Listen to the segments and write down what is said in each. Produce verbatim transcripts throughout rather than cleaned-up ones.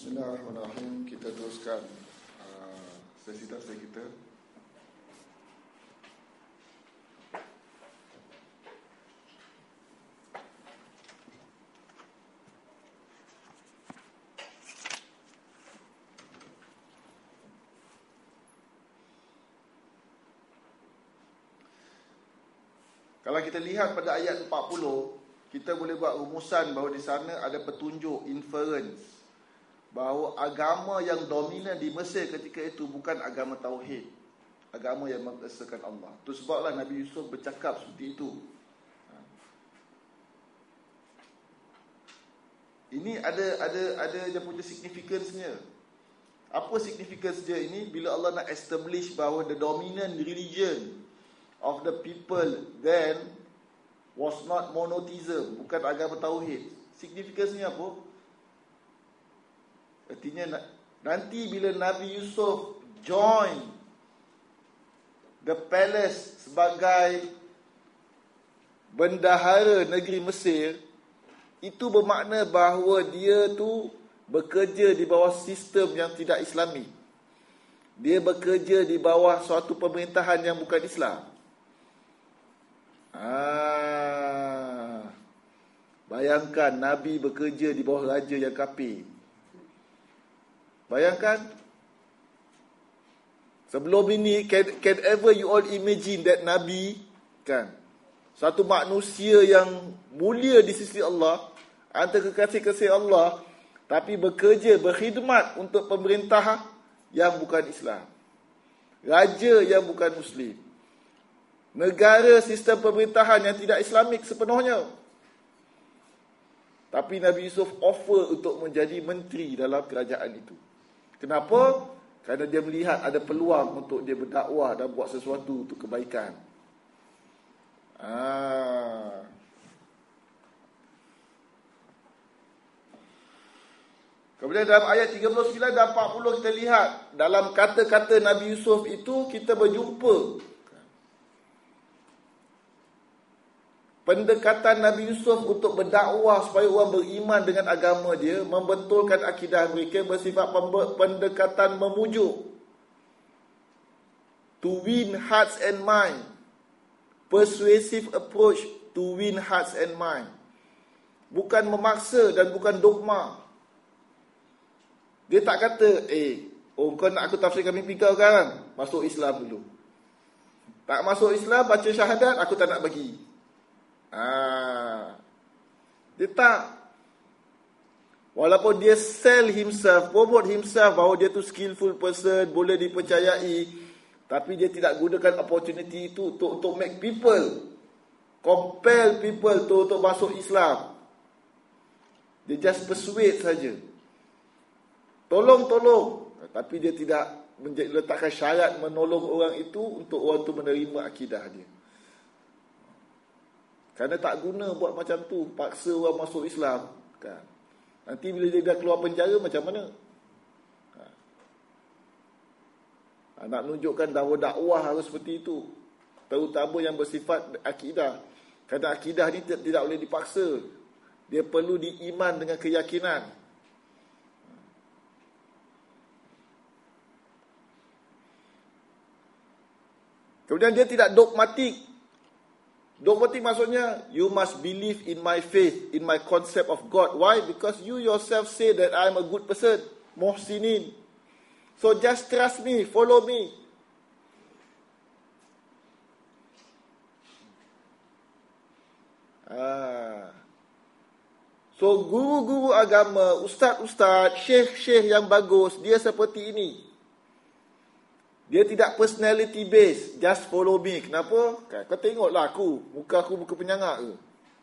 Bismillahirrahmanirrahim. Kita teruskan uh, sesi tafsir kita. Kalau kita lihat pada ayat empat puluh, kita boleh buat rumusan bahawa di sana ada petunjuk, inference, bahawa agama yang dominan di Mesir ketika itu bukan agama Tauhid, agama yang mengesahkan Allah. Itu sebablah Nabi Yusuf bercakap seperti itu. Ini ada ada ada dia punya significance-nya. Apa significance dia ini? Bila Allah nak establish bahawa the dominant religion of the people then was not monotheism, bukan agama Tauhid. Significance-nya apa? Artinya nanti bila Nabi Yusuf join the palace sebagai bendahara negeri Mesir, itu bermakna bahawa dia tu bekerja di bawah sistem yang tidak Islami. Dia bekerja di bawah suatu pemerintahan yang bukan Islam. Ah, bayangkan Nabi bekerja di bawah raja yang kafir. Bayangkan. Sebelum ini, can, can ever you all imagine that Nabi, kan, satu manusia yang mulia di sisi Allah, antara kekasih-kekasih Allah, tapi bekerja, berkhidmat untuk pemerintah yang bukan Islam, raja yang bukan Muslim, negara sistem pemerintahan yang tidak Islamik sepenuhnya. Tapi Nabi Yusuf offer untuk menjadi menteri dalam kerajaan itu. Kenapa? Kerana dia melihat ada peluang untuk dia berdakwah dan buat sesuatu untuk kebaikan. Ah. Kemudian dalam ayat tiga puluh sembilan dan empat puluh kita lihat, dalam kata-kata Nabi Yusuf itu kita berjumpa pendekatan Nabi Yusuf untuk berdakwah supaya orang beriman dengan agama dia, membetulkan akidah mereka, bersifat pendekatan memujuk, to win hearts and mind, persuasive approach to win hearts and mind. Bukan memaksa dan bukan dogma. Dia tak kata, eh, oh kau nak aku tafsirkan mimpi kau kan? Masuk Islam dulu. Tak masuk Islam, baca syahadat, aku tak nak bagi. Ah, dia tak. Walaupun dia sell himself, promote himself bahawa dia tu skillful person, boleh dipercayai, tapi dia tidak gunakan opportunity itu untuk, untuk make people, compel people tu untuk masuk Islam. Dia just persuade saja. Tolong-tolong, tapi dia tidak letakkan syarat menolong orang itu untuk orang tu menerima akidah dia. Kerana tak guna buat macam tu, paksa orang masuk Islam, kan. Nanti bila dia dah keluar penjara macam mana? Ha. Nak menunjukkan bahawa dakwah harus seperti itu, terutama yang bersifat akidah. Kerana akidah ni tidak boleh dipaksa. Dia perlu diiman dengan keyakinan. Kemudian dia tidak dogmatik. Dogmatik maksudnya, you must believe in my faith, in my concept of God. Why? Because you yourself say that I am a good person, muhsinin. So just trust me, follow me. Ah. So guru-guru agama, ustaz-ustaz, syekh-syekh yang bagus, dia seperti ini. Dia tidak personality based, just follow me. Kenapa? Kau tengoklah aku, muka aku muka penyangak ke?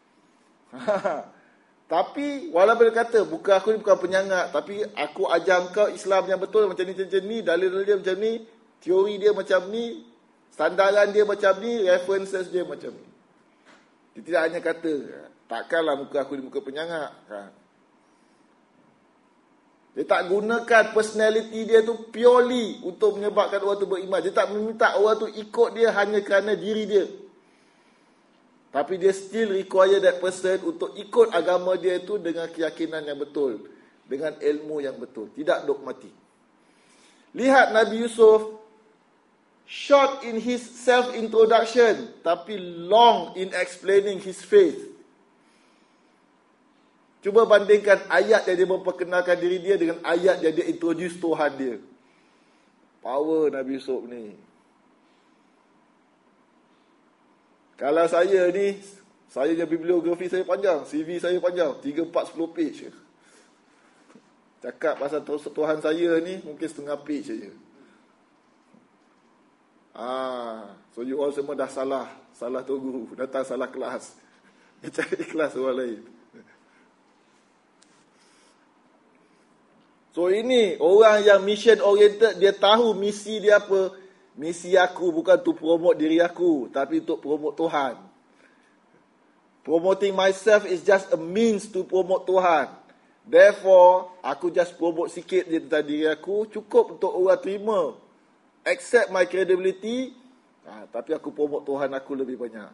Tapi walaupun dia kata muka aku ni bukan penyangak, tapi aku ajar kau Islam yang betul macam ni, macam ni, dalil-dalil dia macam ni, teori dia macam ni, sandaran dia macam ni, references dia macam ni. Dia tidak hanya kata, takkanlah muka aku ni muka penyangak, kan? Dia tak gunakan personality dia tu purely untuk menyebabkan orang tu beriman. Dia tak meminta orang tu ikut dia hanya kerana diri dia. Tapi dia still require that person untuk ikut agama dia tu dengan keyakinan yang betul. dengan ilmu yang betul, tidak dogmatik. Lihat Nabi Yusuf, short in his self-introduction, tapi long in explaining his faith. Cuba bandingkan ayat yang dia memperkenalkan diri dia dengan ayat yang dia introduce Tuhan dia. Power Nabi Yusuf ni. Kalau saya ni, saya je bibliografi saya panjang, C V saya panjang, tiga, empat, sepuluh page. Cakap pasal Tuhan saya ni mungkin setengah page saja. Ah, so you all semua dah salah, salah tu guru, datang salah kelas. Dia cari kelas orang lain. So ini orang yang mission oriented, dia tahu misi dia apa. Misi aku bukan untuk promote diri aku, tapi untuk promote Tuhan. Promoting myself is just a means to promote Tuhan. Therefore, aku just promote sikit je tentang diri aku, cukup untuk orang terima, accept my credibility, ha, tapi aku promote Tuhan aku lebih banyak.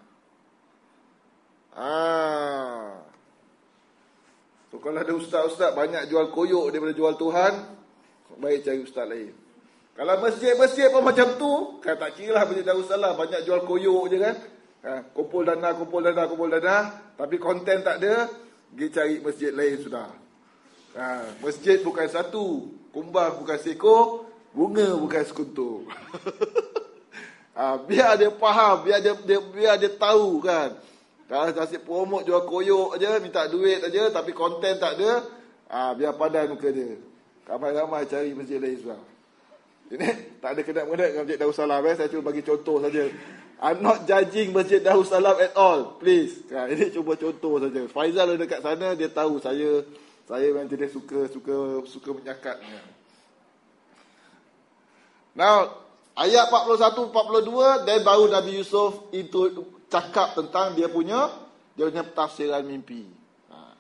Ah. So kalau ada ustaz-ustaz banyak jual koyok daripada jual Tuhan, baik cari ustaz lain. Kalau masjid-masjid pun macam tu, kan tak kira lah Masjid Darussalam, banyak jual koyok je kan. Ha, kumpul dana, kumpul dana, kumpul dana, tapi konten tak ada, pergi cari masjid lain sudah. Ha, masjid bukan satu, kumbang bukan seekor, bunga bukan sekuntum. Ha, biar dia faham, biar dia, dia biar dia tahu kan. Kalau asyik promote jual koyok aja, minta duit aja, tapi konten tak ada, ha, biar padan muka dia. Ramai-ramai cari masjid lain sudah. Ini tak ada kena-mena dengan Masjid Darussalam, eh? Saya cuma bagi contoh saja. I'm not judging Masjid Darussalam at all, please. Ha, ini cuba contoh saja. Faizal dekat sana, dia tahu saya saya memang jenis suka suka suka menyakat. Now, ayat empat puluh satu empat puluh dua, dan baru Nabi Yusuf itu cakap tentang dia punya dia punya tafsiran mimpi. Ha.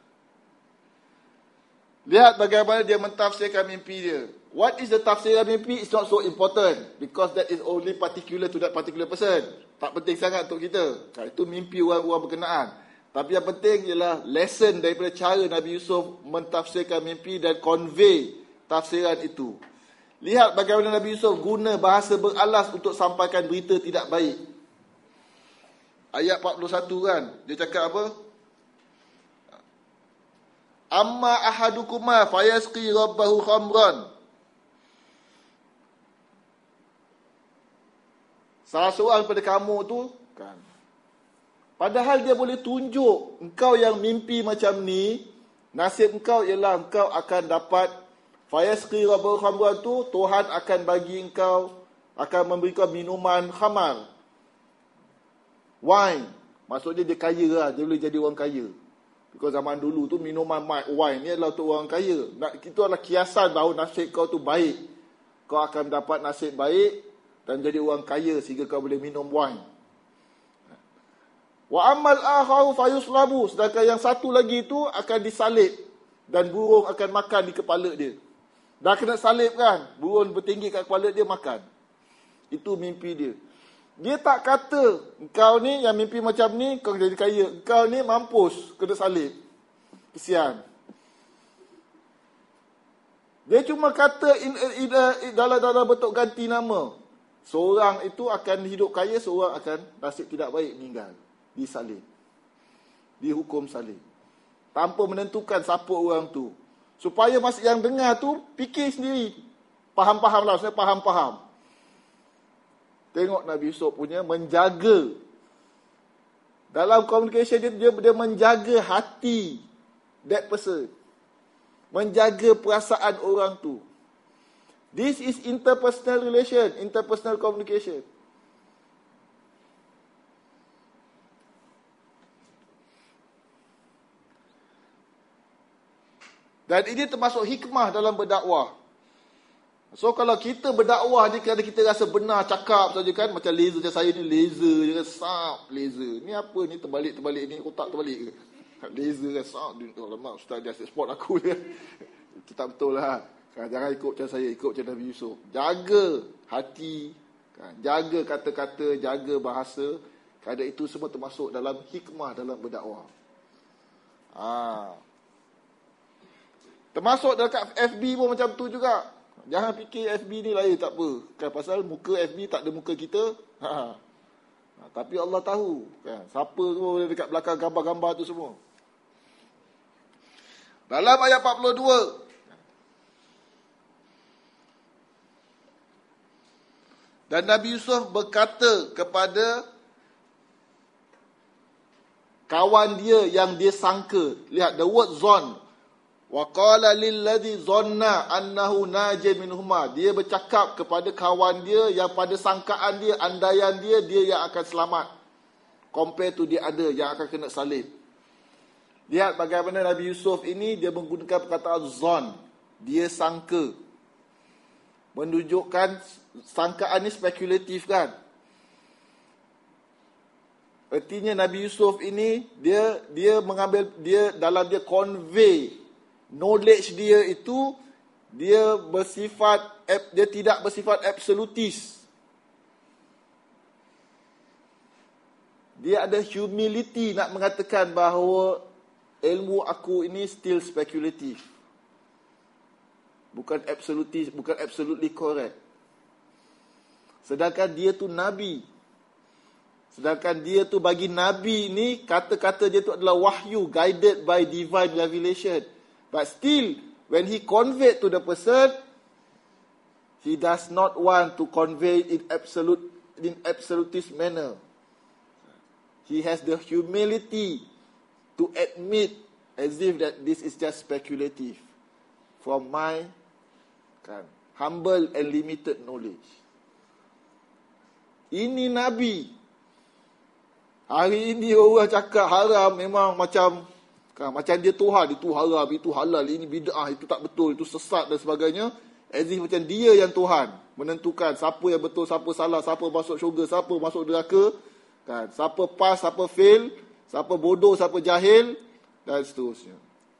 Lihat bagaimana dia mentafsirkan mimpi dia. What is the tafsiran mimpi is not so important, because that is only particular to that particular person. Tak penting sangat untuk kita. Ha, itu mimpi orang-orang berkenaan. Tapi yang penting ialah lesson daripada cara Nabi Yusuf mentafsirkan mimpi dan convey tafsiran itu. Lihat bagaimana Nabi Yusuf guna bahasa beralas untuk sampaikan berita tidak baik. Ayat empat puluh satu kan, dia cakap apa? Amma ahadukuma fayasqi rabbahu khamran. Salah seorang daripada kamu tu kan, padahal dia boleh tunjuk engkau yang mimpi macam ni, nasib engkau ialah engkau akan dapat fayasqi rabbahu khamran tu, Tuhan akan bagi engkau, akan memberi kau minuman khamar, wine. Maksudnya dia kaya lah, dia boleh jadi orang kaya. Because zaman dulu tu minuman wine ni adalah untuk orang kaya. Itu adalah kiasan bahawa nasib kau tu baik. Kau akan dapat nasib baik dan jadi orang kaya sehingga kau boleh minum wine. Wa ammal akharu fayuslabu, sedangkan yang satu lagi itu akan disalib dan burung akan makan di kepala dia. Dah kena salib kan, burung bertinggi kat kepala dia makan. Itu mimpi dia. Dia tak kata engkau ni yang mimpi macam ni kau jadi kaya, engkau ni mampus kena salib. Kesian. Dia cuma kata in, in, in, in, dalam dalam bentuk ganti nama. Seorang itu akan hidup kaya, seorang akan nasib tidak baik, meninggal. Disalib. Dihukum salib. Tanpa menentukan siapa orang tu. Supaya masa yang dengar tu, fikir sendiri. Faham-faham lah, maksudnya faham-faham. Tengok Nabi Yusuf punya menjaga. Dalam communication dia, dia, dia menjaga hati that person. Menjaga perasaan orang tu. This is interpersonal relation, interpersonal communication. Dan ini termasuk hikmah dalam berdakwah. So kalau kita berdakwah ni kerana kita rasa benar cakap saja kan, macam laser macam saya ni laser je kan, sap laser. Ni apa ni terbalik-terbalik ni, otak terbalik ke? Laser kan, sap. Alamak, ustaz dia asyik spot aku je. Itu tak betul lah. Kan, jangan ikut macam saya, ikut macam Nabi Yusuf. Jaga hati, kan, jaga kata-kata, jaga bahasa. Kerana itu semua termasuk dalam hikmah dalam berdakwah. Ah. Termasuk dekat F B pun macam tu juga. Jangan fikir F B ni lain, tak apa. Kan pasal muka F B tak ada muka kita. Ha. Ha, tapi Allah tahu kan, siapa tu dekat belakang gambar-gambar tu semua. Dalam ayat empat puluh dua, dan Nabi Yusuf berkata kepada kawan dia yang dia sangka. Lihat the word zon. Wa qala lil ladzi zanna annahu najin minhuma. Dia bercakap kepada kawan dia yang pada sangkaan dia, andaian dia, dia yang akan selamat. Compare to the other yang akan kena salib. Lihat bagaimana Nabi Yusuf ini dia menggunakan perkataan zon. Dia sangka. Menunjukkan sangkaan ni spekulatif kan. Artinya Nabi Yusuf ini dia dia mengambil dia dalam dia convey knowledge dia itu, dia bersifat dia tidak bersifat absolutis. Dia ada humility nak mengatakan bahawa ilmu aku ini still spekulatif. Bukan absolutis, bukan absolutely correct. Sedangkan dia tu nabi. Sedangkan dia tu bagi nabi ni, kata-kata dia tu adalah wahyu, guided by divine revelation. But still, when he conveyed to the person, he does not want to convey in absolute, in absolutist manner. He has the humility to admit as if that this is just speculative from my kan, humble and limited knowledge. Ini Nabi. Hari ini orang cakap haram memang macam kan, macam dia Tuhan, itu haram, itu halal, ini bid'ah, itu tak betul, itu sesat dan sebagainya. As if macam dia yang Tuhan menentukan siapa yang betul, siapa salah, siapa masuk syurga, siapa masuk neraka, kan, siapa pas, siapa fail, siapa bodoh, siapa jahil dan seterusnya.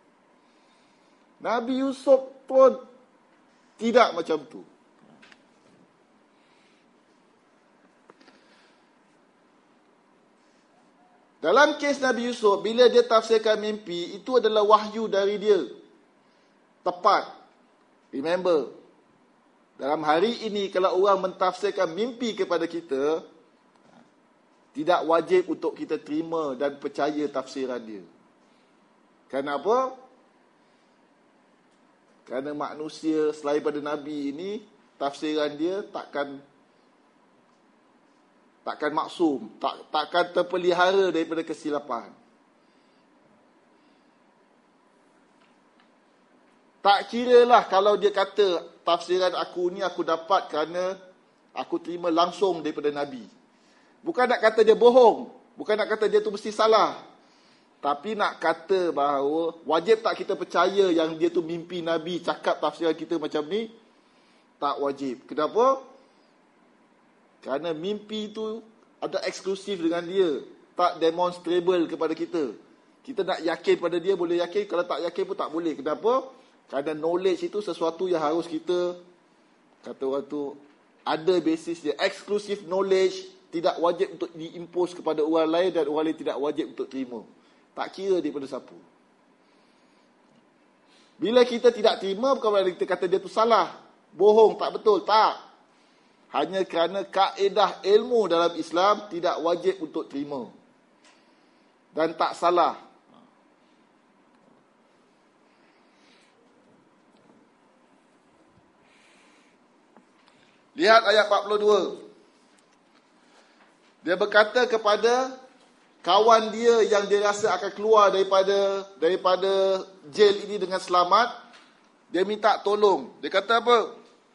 Nabi Yusuf pun tidak macam tu. Dalam kes Nabi Yusuf, bila dia tafsirkan mimpi, itu adalah wahyu dari dia. Tepat. Remember, dalam hari ini kalau orang mentafsirkan mimpi kepada kita, tidak wajib untuk kita terima dan percaya tafsiran dia. Kenapa? Kerana manusia selain pada Nabi ini, tafsiran dia takkan takkan maksum, tak, takkan terpelihara daripada kesilapan. Tak kiralah kalau dia kata tafsiran aku ni aku dapat kerana aku terima langsung daripada Nabi. Bukan nak kata dia bohong, bukan nak kata dia tu mesti salah. Tapi nak kata bahawa wajib tak kita percaya yang dia tu mimpi Nabi cakap tafsiran kita macam ni? Tak wajib. Kenapa? Kerana mimpi itu ada eksklusif dengan dia, tak demonstrable kepada kita. Kita nak yakin pada dia boleh yakin, kalau tak yakin pun tak boleh. Kenapa? Kerana knowledge itu sesuatu yang harus kita, kata orang tu, ada basis dia. Exclusive knowledge tidak wajib untuk diimpose kepada orang lain dan orang lain tidak wajib untuk terima. Tak kira daripada siapa. Bila kita tidak terima, bukan berarti kita kata dia tu salah, bohong, tak betul, tak. Hanya kerana kaedah ilmu dalam Islam tidak wajib untuk terima. Dan tak salah. Lihat ayat empat puluh dua. Dia berkata kepada kawan dia yang dia rasa akan keluar daripada daripada jail ini dengan selamat. Dia minta tolong. Dia kata apa?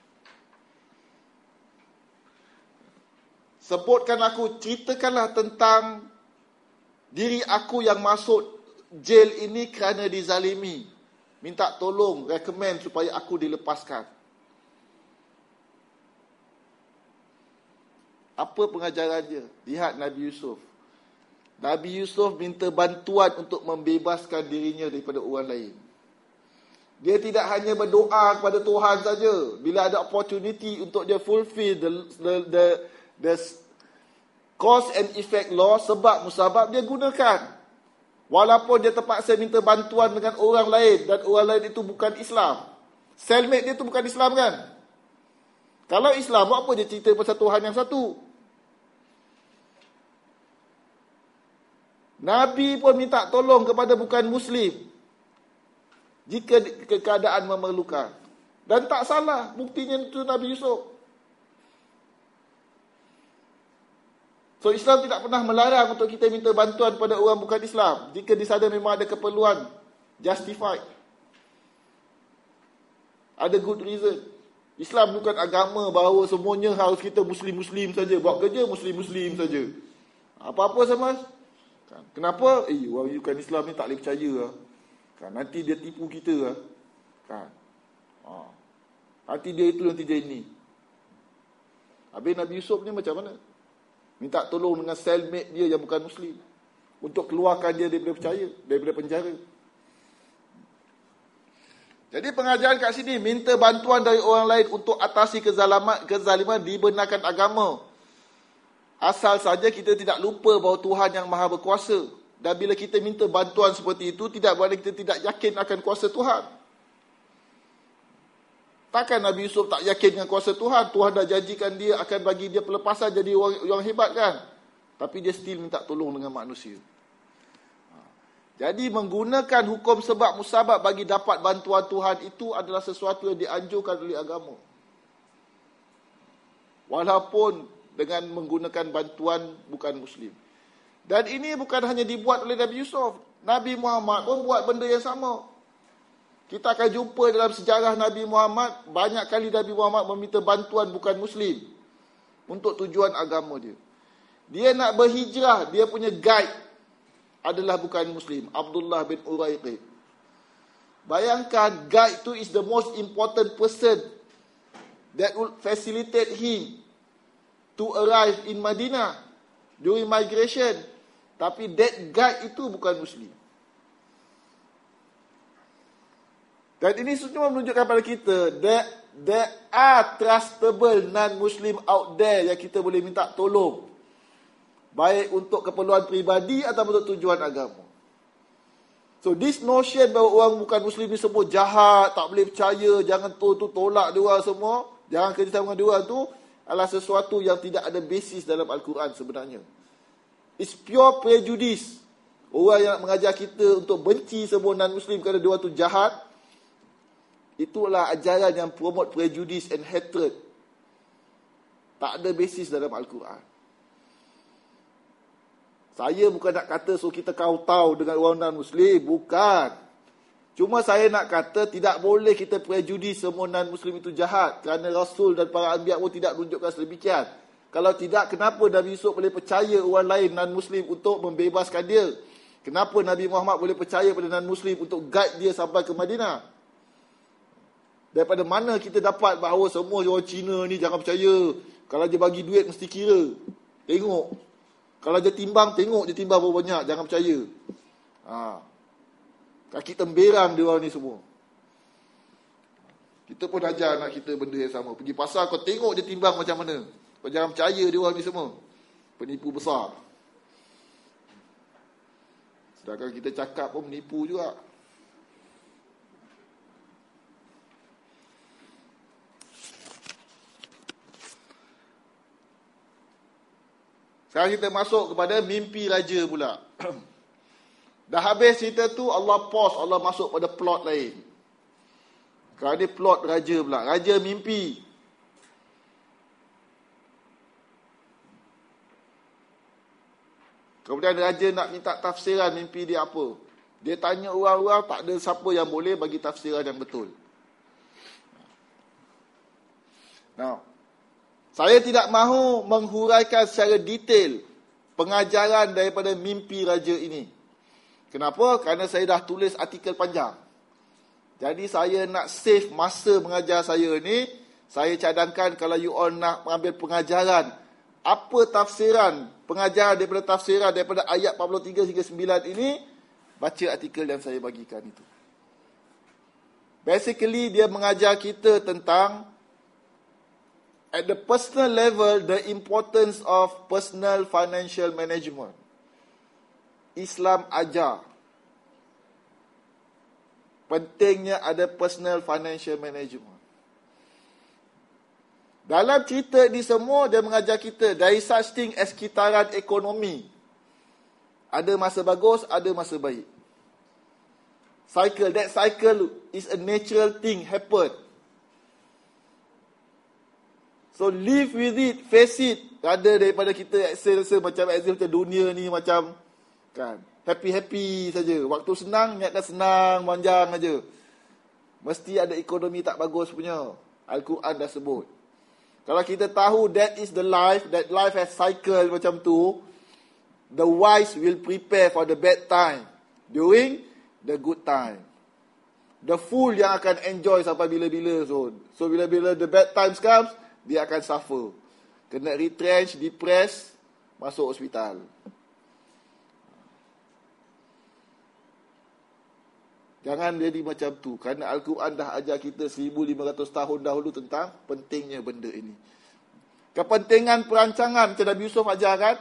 Sebutkan aku, ceritakanlah tentang diri aku yang masuk jail ini kerana dizalimi. Minta tolong, recommend supaya aku dilepaskan. Apa pengajaran dia? Lihat Nabi Yusuf. Nabi Yusuf minta bantuan untuk membebaskan dirinya daripada orang lain. Dia tidak hanya berdoa kepada Tuhan saja. Bila ada opportunity untuk dia fulfill the the, the the cause and effect law, sebab musabab, dia gunakan. Walaupun dia terpaksa minta bantuan dengan orang lain dan orang lain itu bukan Islam. Cellmate dia tu bukan Islam kan? Kalau Islam, buat apa dia cerita pasal Tuhan yang satu? Nabi pun minta tolong kepada bukan Muslim jika keadaan memerlukan. Dan tak salah, buktinya itu Nabi Yusuf. So Islam tidak pernah melarang untuk kita minta bantuan pada orang bukan Islam jika di sana memang ada keperluan justified. Ada good reason. Islam bukan agama bahawa semuanya harus kita Muslim-Muslim saja, buat kerja Muslim-Muslim saja. Apa-apa sama. Kenapa? Eh, orang bukan Islam ni tak boleh percaya lah. Kan, nanti dia tipu kita lah. Kan. Ha. Nanti dia itu, nanti dia ini. Habis Nabi Yusuf ni macam mana? Minta tolong dengan cellmate dia yang bukan Muslim untuk keluarkan dia daripada percaya, daripada penjara. Jadi pengajaran kat sini, minta bantuan dari orang lain untuk atasi kezaliman, kezaliman dibenarkan agama. Asal saja kita tidak lupa bahawa Tuhan yang maha berkuasa. Dan bila kita minta bantuan seperti itu, tidak berarti kita tidak yakin akan kuasa Tuhan. Takkan Nabi Yusuf tak yakin dengan kuasa Tuhan? Tuhan dah janjikan dia akan bagi dia pelepasan jadi orang, orang hebat kan? Tapi dia still minta tolong dengan manusia. Jadi menggunakan hukum sebab musabab bagi dapat bantuan Tuhan itu adalah sesuatu yang dianjurkan oleh agama. Walaupun dengan menggunakan bantuan bukan Muslim. Dan ini bukan hanya dibuat oleh Nabi Yusuf. Nabi Muhammad pun buat benda yang sama. Kita akan jumpa dalam sejarah Nabi Muhammad, banyak kali Nabi Muhammad meminta bantuan bukan Muslim untuk tujuan agama dia. Dia nak berhijrah, dia punya guide adalah bukan Muslim, Abdullah bin Uraiqid. Bayangkan, guide tu is the most important person that will facilitate him to arrive in Madinah during migration. Tapi that guide itu bukan Muslim. Dan ini semua menunjukkan pada kita that there are trustable non-Muslim out there yang kita boleh minta tolong. Baik untuk keperluan peribadi atau untuk tujuan agama. So this notion bahawa orang bukan Muslim ni semua jahat, tak boleh percaya, jangan tu, tu tolak dia orang semua, jangan kerjasama dengan dia orang tu, adalah sesuatu yang tidak ada basis dalam Al-Quran sebenarnya. It's pure prejudice. Orang yang mengajar kita untuk benci semua non-Muslim kerana dia orang tu jahat, itulah ajaran yang promote prejudice and hatred. Tak ada basis dalam Al-Quran. Saya bukan nak kata so kita kau-tahu dengan orang non-Muslim. Bukan. Cuma saya nak kata tidak boleh kita prejudice semua non-Muslim itu jahat. Kerana Rasul dan para Anbiya pun tidak menunjukkan sedemikian. Kalau tidak, kenapa Nabi Yusuf boleh percaya orang lain non-Muslim untuk membebaskan dia? Kenapa Nabi Muhammad boleh percaya pada non-Muslim untuk guide dia sampai ke Madinah? Daripada mana kita dapat bahawa semua orang Cina ni jangan percaya. Kalau dia bagi duit mesti kira. Tengok. Kalau dia timbang, tengok dia timbang berapa banyak. Jangan percaya. Ha. Kaki temberang dia orang ni semua. Kita pun ajar anak kita benda yang sama. Pergi pasar kau tengok dia timbang macam mana. Kau jangan percaya dia orang ni semua. Penipu besar. Sedangkan kita cakap pun menipu juga. Sekarang kita masuk kepada mimpi raja pula. Dah habis cerita tu, Allah pause, Allah masuk pada plot lain. Sekarang ni plot raja pula. Raja mimpi. Kemudian raja nak minta tafsiran mimpi dia apa. Dia tanya orang-orang, tak ada siapa yang boleh bagi tafsiran yang betul. Now, saya tidak mahu menghuraikan secara detail pengajaran daripada mimpi raja ini. Kenapa? Kerana saya dah tulis artikel panjang. Jadi saya nak save masa mengajar saya ni. Saya cadangkan kalau you all nak mengambil pengajaran, apa tafsiran, pengajaran daripada tafsiran daripada ayat empat puluh tiga hingga sembilan ini, baca artikel yang saya bagikan itu. Basically dia mengajar kita tentang at the personal level, the importance of personal financial management. Islam ajar pentingnya ada personal financial management. Dalam cerita ini semua, dia mengajar kita, there is such thing as kitaran ekonomi. Ada masa bagus, ada masa baik. Cycle, that cycle is a natural thing, happen. So live with it, face it. Ada daripada kita rasa macam macam dunia ni macam kan happy-happy saja. Waktu senang, ingatkan senang, manjang aja. Mesti ada ekonomi tak bagus punya. Al-Quran dah sebut. Kalau kita tahu that is the life, that life has cycle macam tu, the wise will prepare for the bad time during the good time. The fool yang akan enjoy sampai bila-bila. So, so bila-bila the bad times comes, dia akan suffer. Kena retrench, depressed, masuk hospital. Jangan jadi macam tu. Kerana Al-Quran dah ajar kita seribu lima ratus tahun dahulu tentang pentingnya benda ini. Kepentingan perancangan macam Nabi Yusuf ajar kan.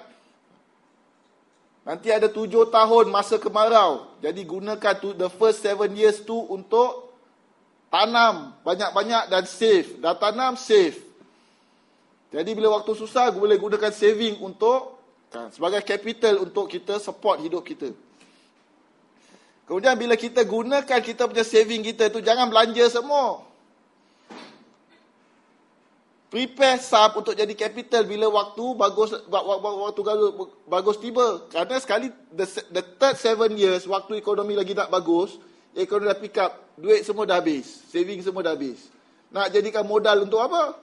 Nanti ada tujuh tahun masa kemarau. Jadi gunakan tu, the first seven years tu untuk tanam banyak-banyak dan save. Dah tanam, save. Jadi bila waktu susah, boleh gunakan saving untuk kan, sebagai capital untuk kita support hidup kita. Kemudian bila kita gunakan kita punya saving kita tu, jangan belanja semua. Prepare sum untuk jadi capital bila waktu bagus waktu bagus tiba. Kerana sekali the, the third seven years waktu ekonomi lagi tak bagus, ekonomi dah pick up, duit semua dah habis, saving semua dah habis. Nak jadikan modal untuk apa?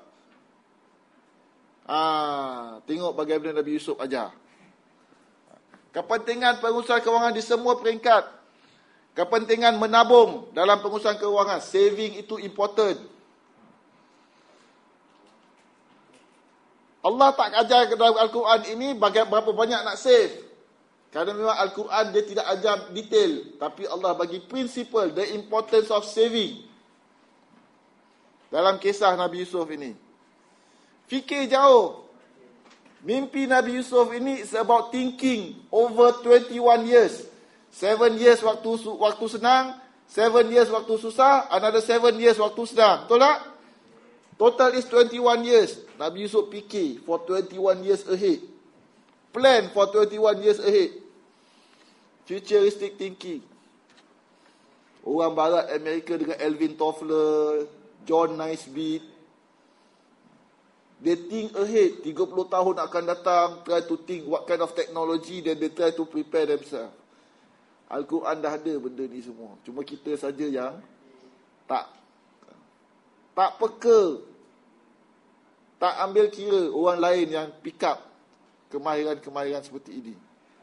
Ah, tengok bagaimana Nabi Yusuf ajar. Kepentingan pengurusan kewangan di semua peringkat. Kepentingan menabung dalam pengurusan kewangan. Saving itu important. Allah tak ajar dalam Al-Quran ini berapa banyak nak save. Kerana memang Al-Quran dia tidak ajar detail. Tapi Allah bagi principle, the importance of saving. Dalam kisah Nabi Yusuf ini. Fikir jauh. Mimpi Nabi Yusuf ini is about thinking over twenty-one years. Seven years waktu waktu senang, seven years waktu susah, another seven years waktu senang. Betul tak? Total is twenty-one years. Nabi Yusuf fikir for twenty-one years ahead. Plan for twenty-one years ahead. Futuristic thinking. Orang barat Amerika dengan Alvin Toffler, John Naisbitt, they think ahead, tiga puluh tahun akan datang, try to think what kind of technology, then they try to prepare themselves. Al-Quran dah ada benda ni semua. Cuma kita saja yang tak tak peka, tak ambil kira orang lain yang pick up kemahiran-kemahiran seperti ini.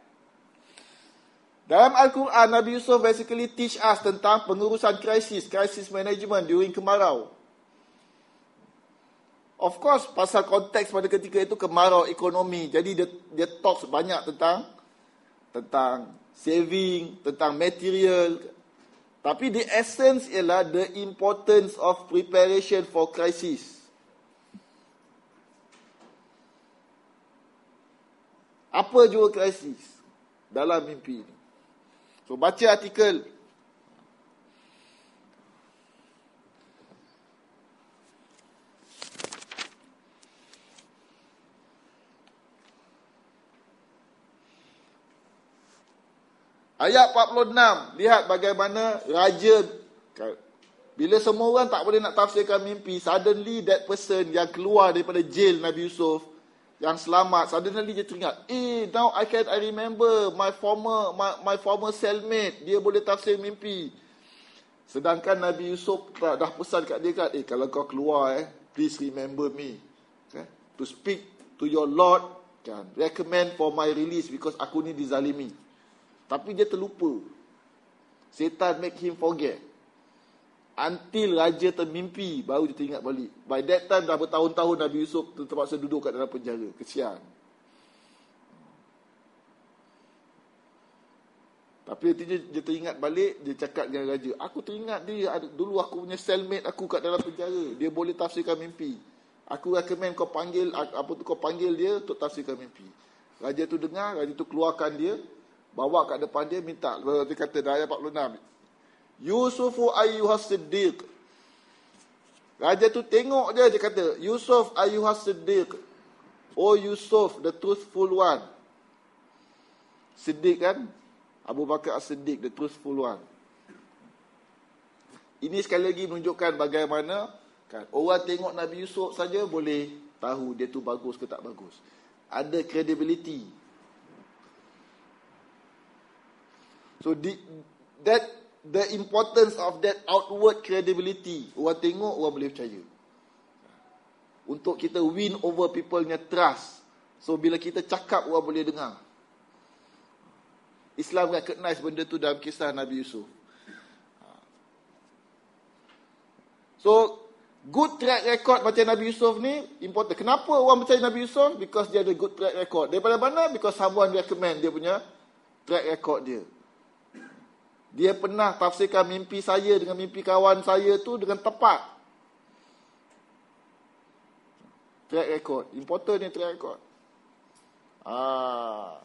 Dalam Al-Quran, Nabi Yusuf basically teach us tentang pengurusan krisis, crisis management during kemarau. Of course, pasal konteks pada ketika itu kemarau ekonomi. Jadi dia, dia talks banyak tentang tentang saving, tentang material. Tapi the essence ialah the importance of preparation for crisis. Apa jua krisis dalam mimpi ini? So baca artikel. Ayat empat puluh enam, lihat bagaimana raja, bila semua orang tak boleh nak tafsirkan mimpi, suddenly that person yang keluar daripada jail Nabi Yusuf, yang selamat, suddenly dia teringat, eh, now I can I remember my former my, my former cellmate, dia boleh tafsir mimpi. Sedangkan Nabi Yusuf dah, dah pesan kat dia kan, eh, kalau kau keluar, eh, please remember me, okay? To speak to your Lord, kan, recommend for my release because aku ni dizalimi. Tapi dia terlupa. Setan make him forget. Until raja termimpi, baru dia teringat balik. By that time dah bertahun-tahun Nabi Yusuf terpaksa duduk kat dalam penjara. Kesian. Tapi dia, dia teringat balik, dia cakap dengan raja, aku teringat dia, dulu aku punya cellmate aku kat dalam penjara. Dia boleh tafsirkan mimpi. Aku recommend kau panggil, apa tu kau panggil dia untuk tafsirkan mimpi. Raja tu dengar, raja tu keluarkan dia, bawa kat depan dia, minta. Dia kata dah ayat empat puluh enam. Yusufu ayyuhas siddiq. Raja tu tengok dia, dia kata, Yusuf ayyuhas siddiq. Oh Yusuf, the truthful one. Siddiq kan? Abu Bakar as-Siddiq, the truthful one. Ini sekali lagi menunjukkan bagaimana kan, orang tengok Nabi Yusuf saja boleh tahu dia tu bagus ke tak bagus. Ada credibility. So the, that the importance of that outward credibility, orang tengok orang boleh percaya. Untuk kita win over people-nya trust. So bila kita cakap orang boleh dengar. Islam recognize benda tu dalam kisah Nabi Yusuf. So good track record macam Nabi Yusuf ni important. Kenapa orang percaya Nabi Yusuf? Because dia ada good track record. Daripada mana? Because someone recommend dia punya track record dia. Dia pernah tafsirkan mimpi saya dengan mimpi kawan saya tu dengan tepat. Track record. Important ni track record. Ah.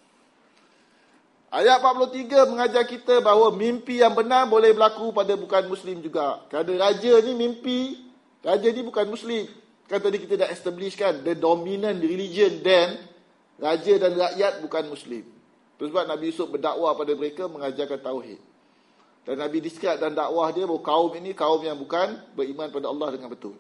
Ayat empat puluh tiga mengajar kita bahawa mimpi yang benar boleh berlaku pada bukan Muslim juga. Kerana raja ni mimpi, raja ni bukan Muslim. Kan tadi kita dah establish kan, the dominant religion then, raja dan rakyat bukan Muslim. Itu sebab Nabi Yusuf berdakwah pada mereka mengajarkan tauhid. Dan Nabi describe dan dakwah dia bahawa kaum ini kaum yang bukan beriman pada Allah dengan betul.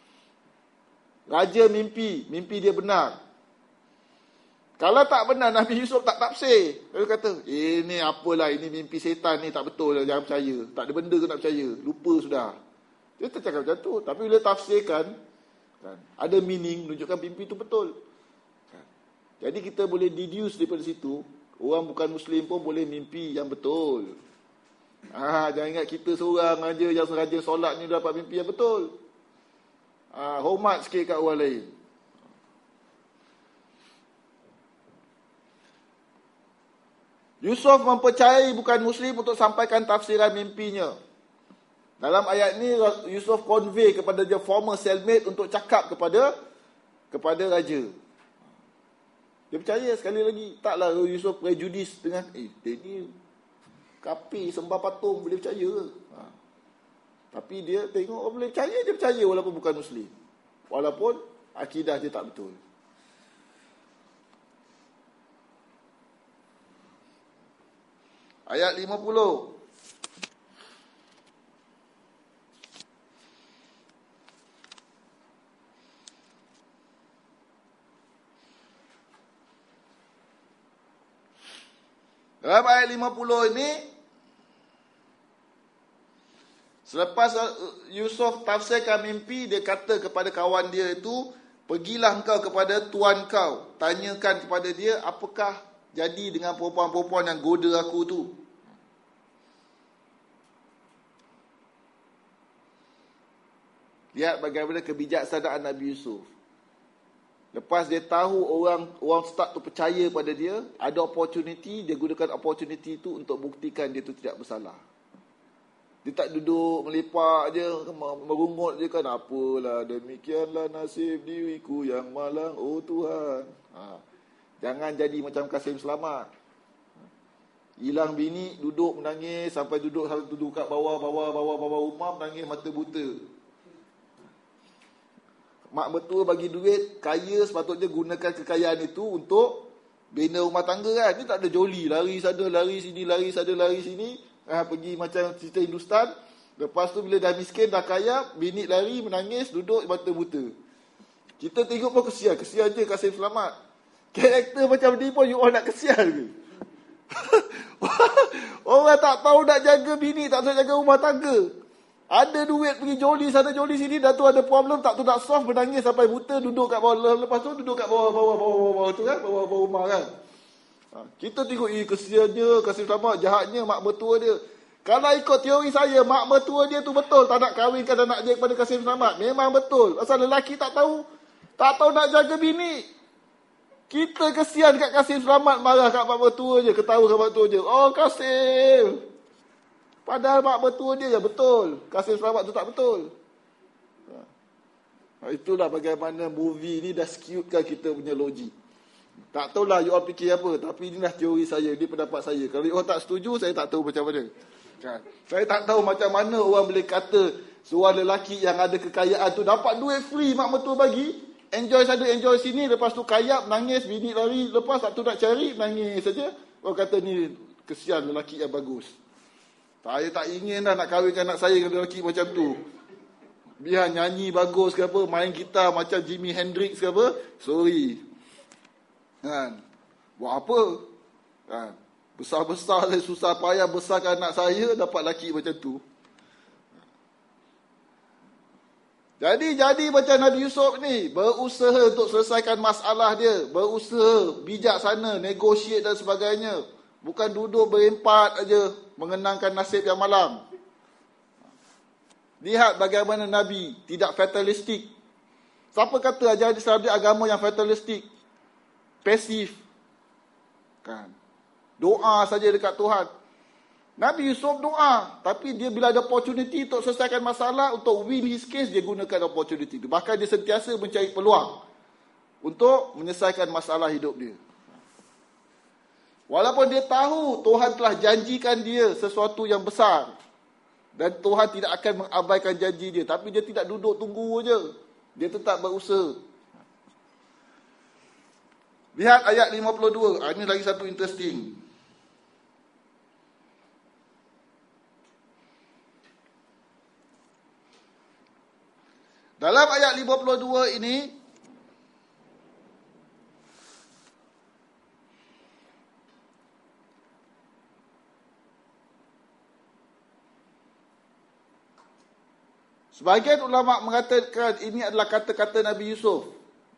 Raja mimpi, mimpi dia benar. Kalau tak benar, Nabi Yusuf tak tafsir. Dia kata, ini apalah, ini mimpi setan ni, tak betul, jangan percaya. Tak ada benda ke nak percaya, lupa sudah. Dia tercakap macam tu. Tapi bila tafsirkan, kan, ada meaning, menunjukkan mimpi tu betul. Kan. Jadi kita boleh deduce daripada situ, orang bukan Muslim pun boleh mimpi yang betul. Ah, jangan ingat kita seorang aja yang rajin solat ni dapat mimpi yang betul. Ah, hormat sikit kat orang lain. Yusuf mempercayai bukan Muslim untuk sampaikan tafsiran mimpinya. Dalam ayat ni Yusuf convey kepada dia former cellmate untuk cakap kepada kepada raja. Dia percaya sekali lagi. Taklah Yusuf prejudis dengan eh dia ni kafir sembah patung boleh percaya ke? Ha. Tapi dia tengok orang boleh percaya, dia percaya walaupun bukan Muslim. Walaupun akidah dia tak betul. Ayat lima puluh. Dalam ayat lima puluh ini, selepas Yusuf tafsirkan mimpi, dia kata kepada kawan dia itu, pergilah engkau kepada tuan kau, tanyakan kepada dia apakah jadi dengan perempuan-perempuan yang goda aku tu. Lihat bagaimana kebijaksanaan Nabi Yusuf. Lepas dia tahu orang orang start tu percaya pada dia, ada opportunity, dia gunakan opportunity tu untuk buktikan dia tu tidak bersalah. Dia tak duduk melepak je, merungut je kan, apalah demikianlah nasib diriku yang malang, oh Tuhan. Ha. Jangan jadi macam Kasim Selamat. Hilang bini, duduk menangis, sampai duduk sampai duduk kat bawah, bawah, bawah, bawah rumah, menangis mata buta. Mak mertua bagi duit, kaya sepatutnya gunakan kekayaan itu untuk bina rumah tangga kan. Dia tak ada joli, lari sana, lari sini, lari sana, lari sini. Ha, pergi macam cerita Hindustan. Lepas tu bila dah miskin, dah kaya, bini lari, menangis, duduk mata buta. Kita tengok pun kesian, kesian je Kasim Selamat. Karakter macam ni pun you all nak kesian ke? Orang tak tahu nak jaga bini, tak tahu jaga rumah tangga. Ada duit pergi joli sana joli sini, dah tu ada problem, tak tu nak solve, menangis sampai buta, duduk kat bawah. Lepas tu duduk kat bawah bawah bawah bawah, bawah tu kan, bawah bawah rumah kan. Ha, kita tengok eh kesiannya Kasim Selamat, jahatnya mak mertua dia. Kalau ikut teori saya, mak mertua dia tu betul tak nak kahwinkan anak dia kepada Kasim Selamat. Memang betul. Asal lelaki tak tahu, tak tahu nak jaga bini. Kita kesian kat Kasim Selamat, marah kat mak mertua je, ketawa kat mak mertua je. Oh Kasim. Padahal mak mertua dia je betul. Kasim Selamat tu tak betul. Ha. Itulah bagaimana movie ni dah skewkan kita punya logik. Tak tahulah you all fikir apa, tapi inilah teori saya, ini pendapat saya. Kalau you all tak setuju, saya tak tahu macam mana. Kan? Saya tak tahu macam mana orang boleh kata seorang lelaki yang ada kekayaan tu dapat duit free mak mertua bagi, enjoy sana enjoy sini, lepas tu kayap nangis, bini lari, lepas tak tu nak cari nangis saja. Orang kata ni kesian lelaki yang bagus. Saya tak ingin dah nak kahwinkan anak saya dengan lelaki macam tu. Biar nyanyi bagus ke apa, main gitar macam Jimi Hendrix ke apa, sorry. Kan? Buat apa? Kan? Besar-besar saya susah payah besarkan anak saya, dapat lelaki macam tu. Jadi jadi macam Nabi Yusuf ni, berusaha untuk selesaikan masalah dia, berusaha bijaksana, negotiate dan sebagainya. Bukan duduk berempat aja mengenangkan nasib yang malam. Lihat bagaimana Nabi tidak fatalistik. Siapa kata ajaran Islam dia agama yang fatalistik? Pasif. Kan? Doa saja dekat Tuhan. Nabi Yusuf doa, tapi dia bila ada opportunity untuk selesaikan masalah, untuk win his case, dia gunakan opportunity itu. Bahkan dia sentiasa mencari peluang untuk menyelesaikan masalah hidup dia. Walaupun dia tahu Tuhan telah janjikan dia sesuatu yang besar, dan Tuhan tidak akan mengabaikan janji dia, tapi dia tidak duduk tunggu je. Dia tetap berusaha. Lihat ayat lima puluh dua. Ini lagi satu interesting. Dalam ayat lima puluh dua ini, sebahagian ulama mengatakan ini adalah kata-kata Nabi Yusuf.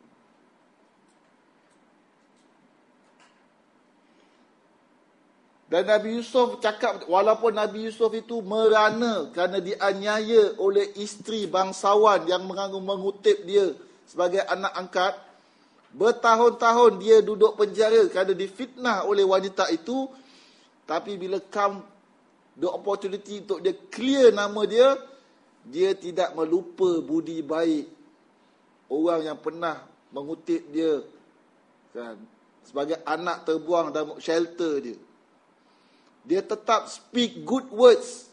Dan Nabi Yusuf cakap, walaupun Nabi Yusuf itu merana kerana dianiaya oleh isteri bangsawan yang mengutip dia sebagai anak angkat, bertahun-tahun dia duduk penjara kerana difitnah oleh wanita itu, tapi bila come the opportunity untuk dia clear nama dia, dia tidak melupa budi baik orang yang pernah mengutip dia, kan, sebagai anak terbuang dalam shelter dia. Dia tetap speak good words,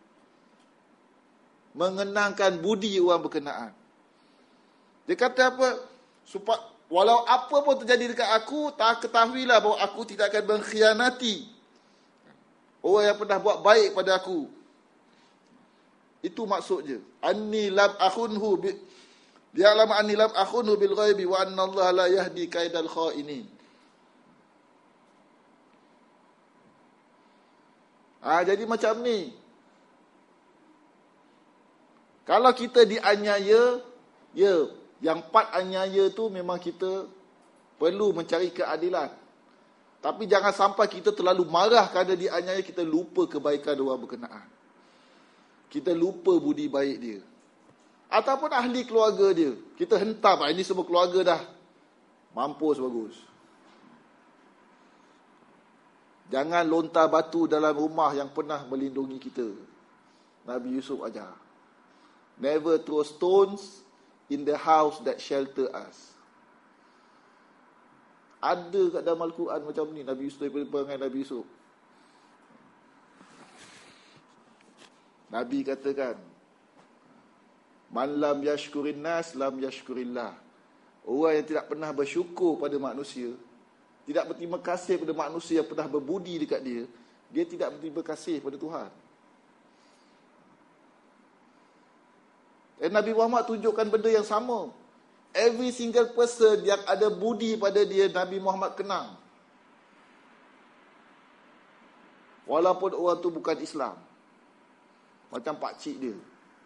mengenangkan budi orang berkenaan. Dia kata apa? Supaya walau apa pun terjadi dekat aku, tak ketahuilah bahawa aku tidak akan mengkhianati orang yang pernah buat baik pada aku. Itu maksudnya. Anni lam akhunhu bi Ya'lam anni lam akhunhu bil ghaibi wa anna Allah la yahdi kaidal khainin. Ah, jadi macam ni. Kalau kita dianiaya, ya, yang part aniaya tu memang kita perlu mencari keadilan. Tapi jangan sampai kita terlalu marah kerana dianiaya, kita lupa kebaikan orang berkenaan. Kita lupa budi baik dia. Ataupun ahli keluarga dia. Kita hentam, ini semua keluarga dah mampus bagus. Jangan lontar batu dalam rumah yang pernah melindungi kita. Nabi Yusuf ajar. Never throw stones in the house that shelter us. Ada kat dalam Al-Quran macam ni. Nabi Yusuf daripada perangai Nabi Yusuf. Nabi katakan, man lam yashkurin nas, lam yashkurillah. Orang yang tidak pernah bersyukur pada manusia, tidak berterima kasih pada manusia yang pernah berbudi dekat dia, dia tidak berterima kasih pada Tuhan. Dan Nabi Muhammad tunjukkan benda yang sama. Every single person yang ada budi pada dia, Nabi Muhammad kenang. Walaupun orang tu bukan Islam. Macam pakcik dia.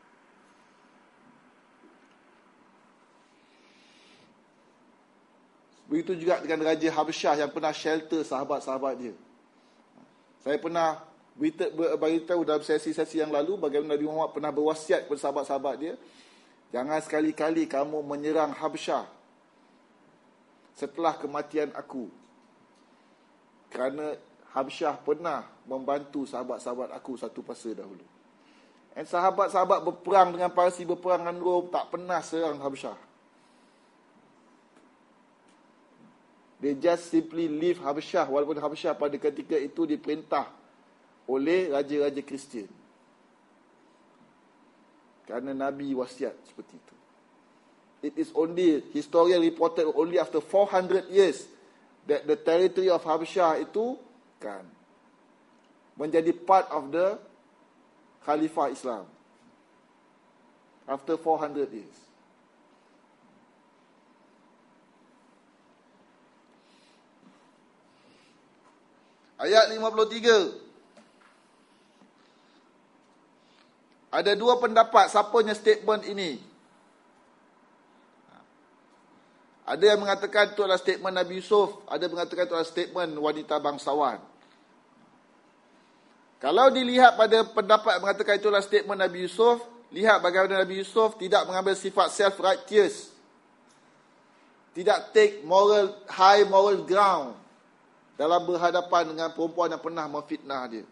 Begitu juga dengan Raja Habsyah yang pernah shelter sahabat-sahabat dia. Saya pernah beritahu dalam sesi-sesi yang lalu bagaimana Nabi Muhammad pernah berwasiat kepada sahabat-sahabat dia, jangan sekali-kali kamu menyerang Habsyah setelah kematian aku. Kerana Habsyah pernah membantu sahabat-sahabat aku satu masa dahulu. Dan sahabat-sahabat berperang dengan Parsi, berperang dengan Rom, tak pernah serang Habsyah. They just simply leave Habsyah, walaupun Habsyah pada ketika itu diperintah oleh raja-raja Kristian. Kerana Nabi wasiat seperti itu. It is only, historian reported only after four hundred years that the territory of Habsyah itu kan menjadi part of the Khalifah Islam. After four hundred years. Ayat lima puluh tiga. Ada dua pendapat siapanya statement ini. Ada yang mengatakan itu adalah statement Nabi Yusuf, ada yang mengatakan itu adalah statement wanita bangsawan. Kalau dilihat pada pendapat yang mengatakan itu adalah statement Nabi Yusuf, lihat bagaimana Nabi Yusuf tidak mengambil sifat self-righteous. Tidak take moral, high moral ground dalam berhadapan dengan perempuan yang pernah memfitnah dia.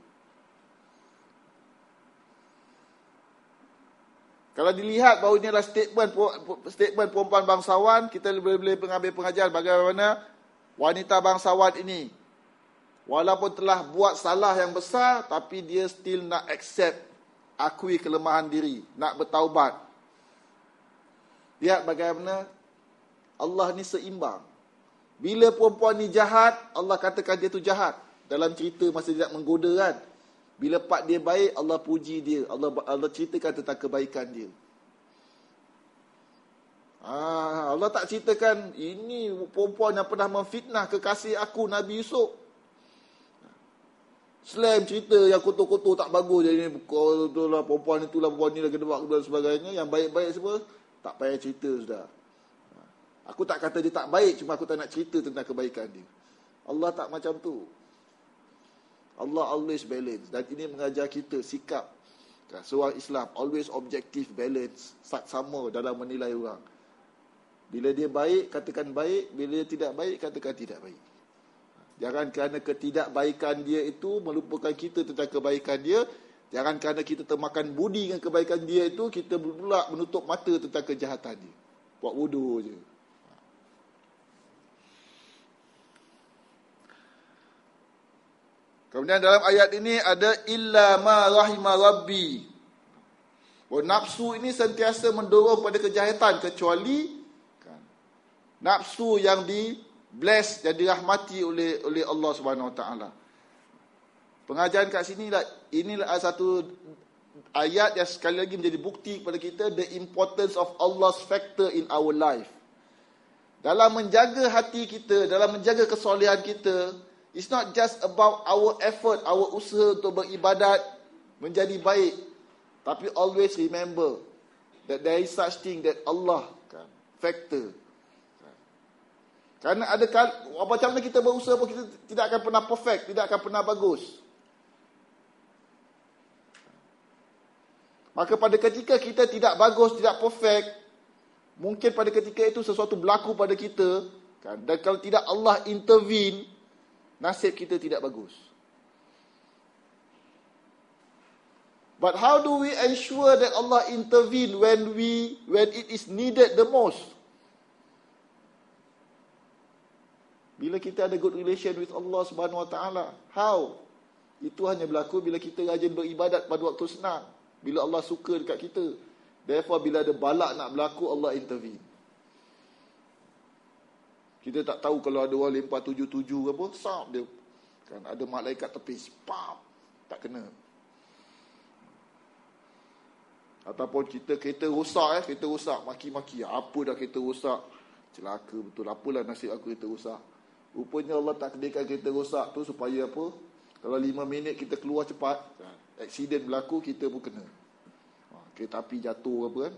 Kalau dilihat bahawa ini adalah statement statement perempuan bangsawan, kita boleh boleh mengambil pengajaran bagaimana wanita bangsawan ini walaupun telah buat salah yang besar, tapi dia still nak accept, akui kelemahan diri, nak bertaubat. Lihat bagaimana Allah ni seimbang. Bila perempuan ni jahat, Allah katakan dia tu jahat. Dalam cerita masa dia nak menggoda kan, bila part dia baik, Allah puji dia. Allah Allah ceritakan tentang kebaikan dia. Ah, Allah tak ceritakan ini perempuan yang pernah memfitnah kekasih aku Nabi Yusuf. Selain cerita yang kotor-kotor tak bagus, jadi ni itulah perempuan itulah perempuan ni lagi debak dan sebagainya, yang baik-baik semua tak payah cerita sudah. Aku tak kata dia tak baik, cuma aku tak nak cerita tentang kebaikan dia. Allah tak macam tu. Allah always balance. Dan ini mengajar kita sikap seorang Islam, always objective, balance, sama dalam menilai orang. Bila dia baik, katakan baik. Bila dia tidak baik, katakan tidak baik. Jangan kerana ketidakbaikan dia itu melupakan kita tentang kebaikan dia. Jangan kerana kita termakan budi dengan kebaikan dia itu, kita pula menutup mata tentang kejahatan dia. Buat bodoh je. Kemudian dalam ayat ini ada illa ma rahima rabbi. Oh, nafsu ini sentiasa mendorong pada kejahatan kecuali kan, nafsu yang di bless dan dirahmati oleh oleh Allah Subhanahu Wa Taala. Pengajaran kat sini lah, inilah satu ayat yang sekali lagi menjadi bukti kepada kita the importance of Allah's factor in our life. Dalam menjaga hati kita, dalam menjaga kesolehan kita, it's not just about our effort, our usaha untuk beribadat menjadi baik, tapi always remember that there is such thing that Allah kan, factor. Kerana ada kali, macam mana kita berusaha pun kita tidak akan pernah perfect, tidak akan pernah bagus. Maka pada ketika kita tidak bagus, tidak perfect, mungkin pada ketika itu sesuatu berlaku pada kita kan, dan kalau tidak Allah intervene, nasib kita tidak bagus. But how do we ensure that Allah intervene when we when it is needed the most? Bila kita ada good relation with Allah Subhanahu Wa Taala. How? Itu hanya berlaku bila kita rajin beribadat pada waktu senang. Bila Allah suka dekat kita. Therefore bila ada balak nak berlaku, Allah intervene. Kita tak tahu kalau ada orang lempar tujuh tujuh apa, sap dia. Kan ada malaikat tepis, pap, tak kena. Ataupun kita kereta rosak eh, kereta rosak, maki-maki, apa dah kereta rosak. Celaka betul, apalah nasib aku kereta rosak. Rupanya Allah takdirkan kereta rosak tu supaya apa? Kalau lima minit kita keluar cepat, aksiden berlaku, kita pun kena. Kereta api jatuh apa kan.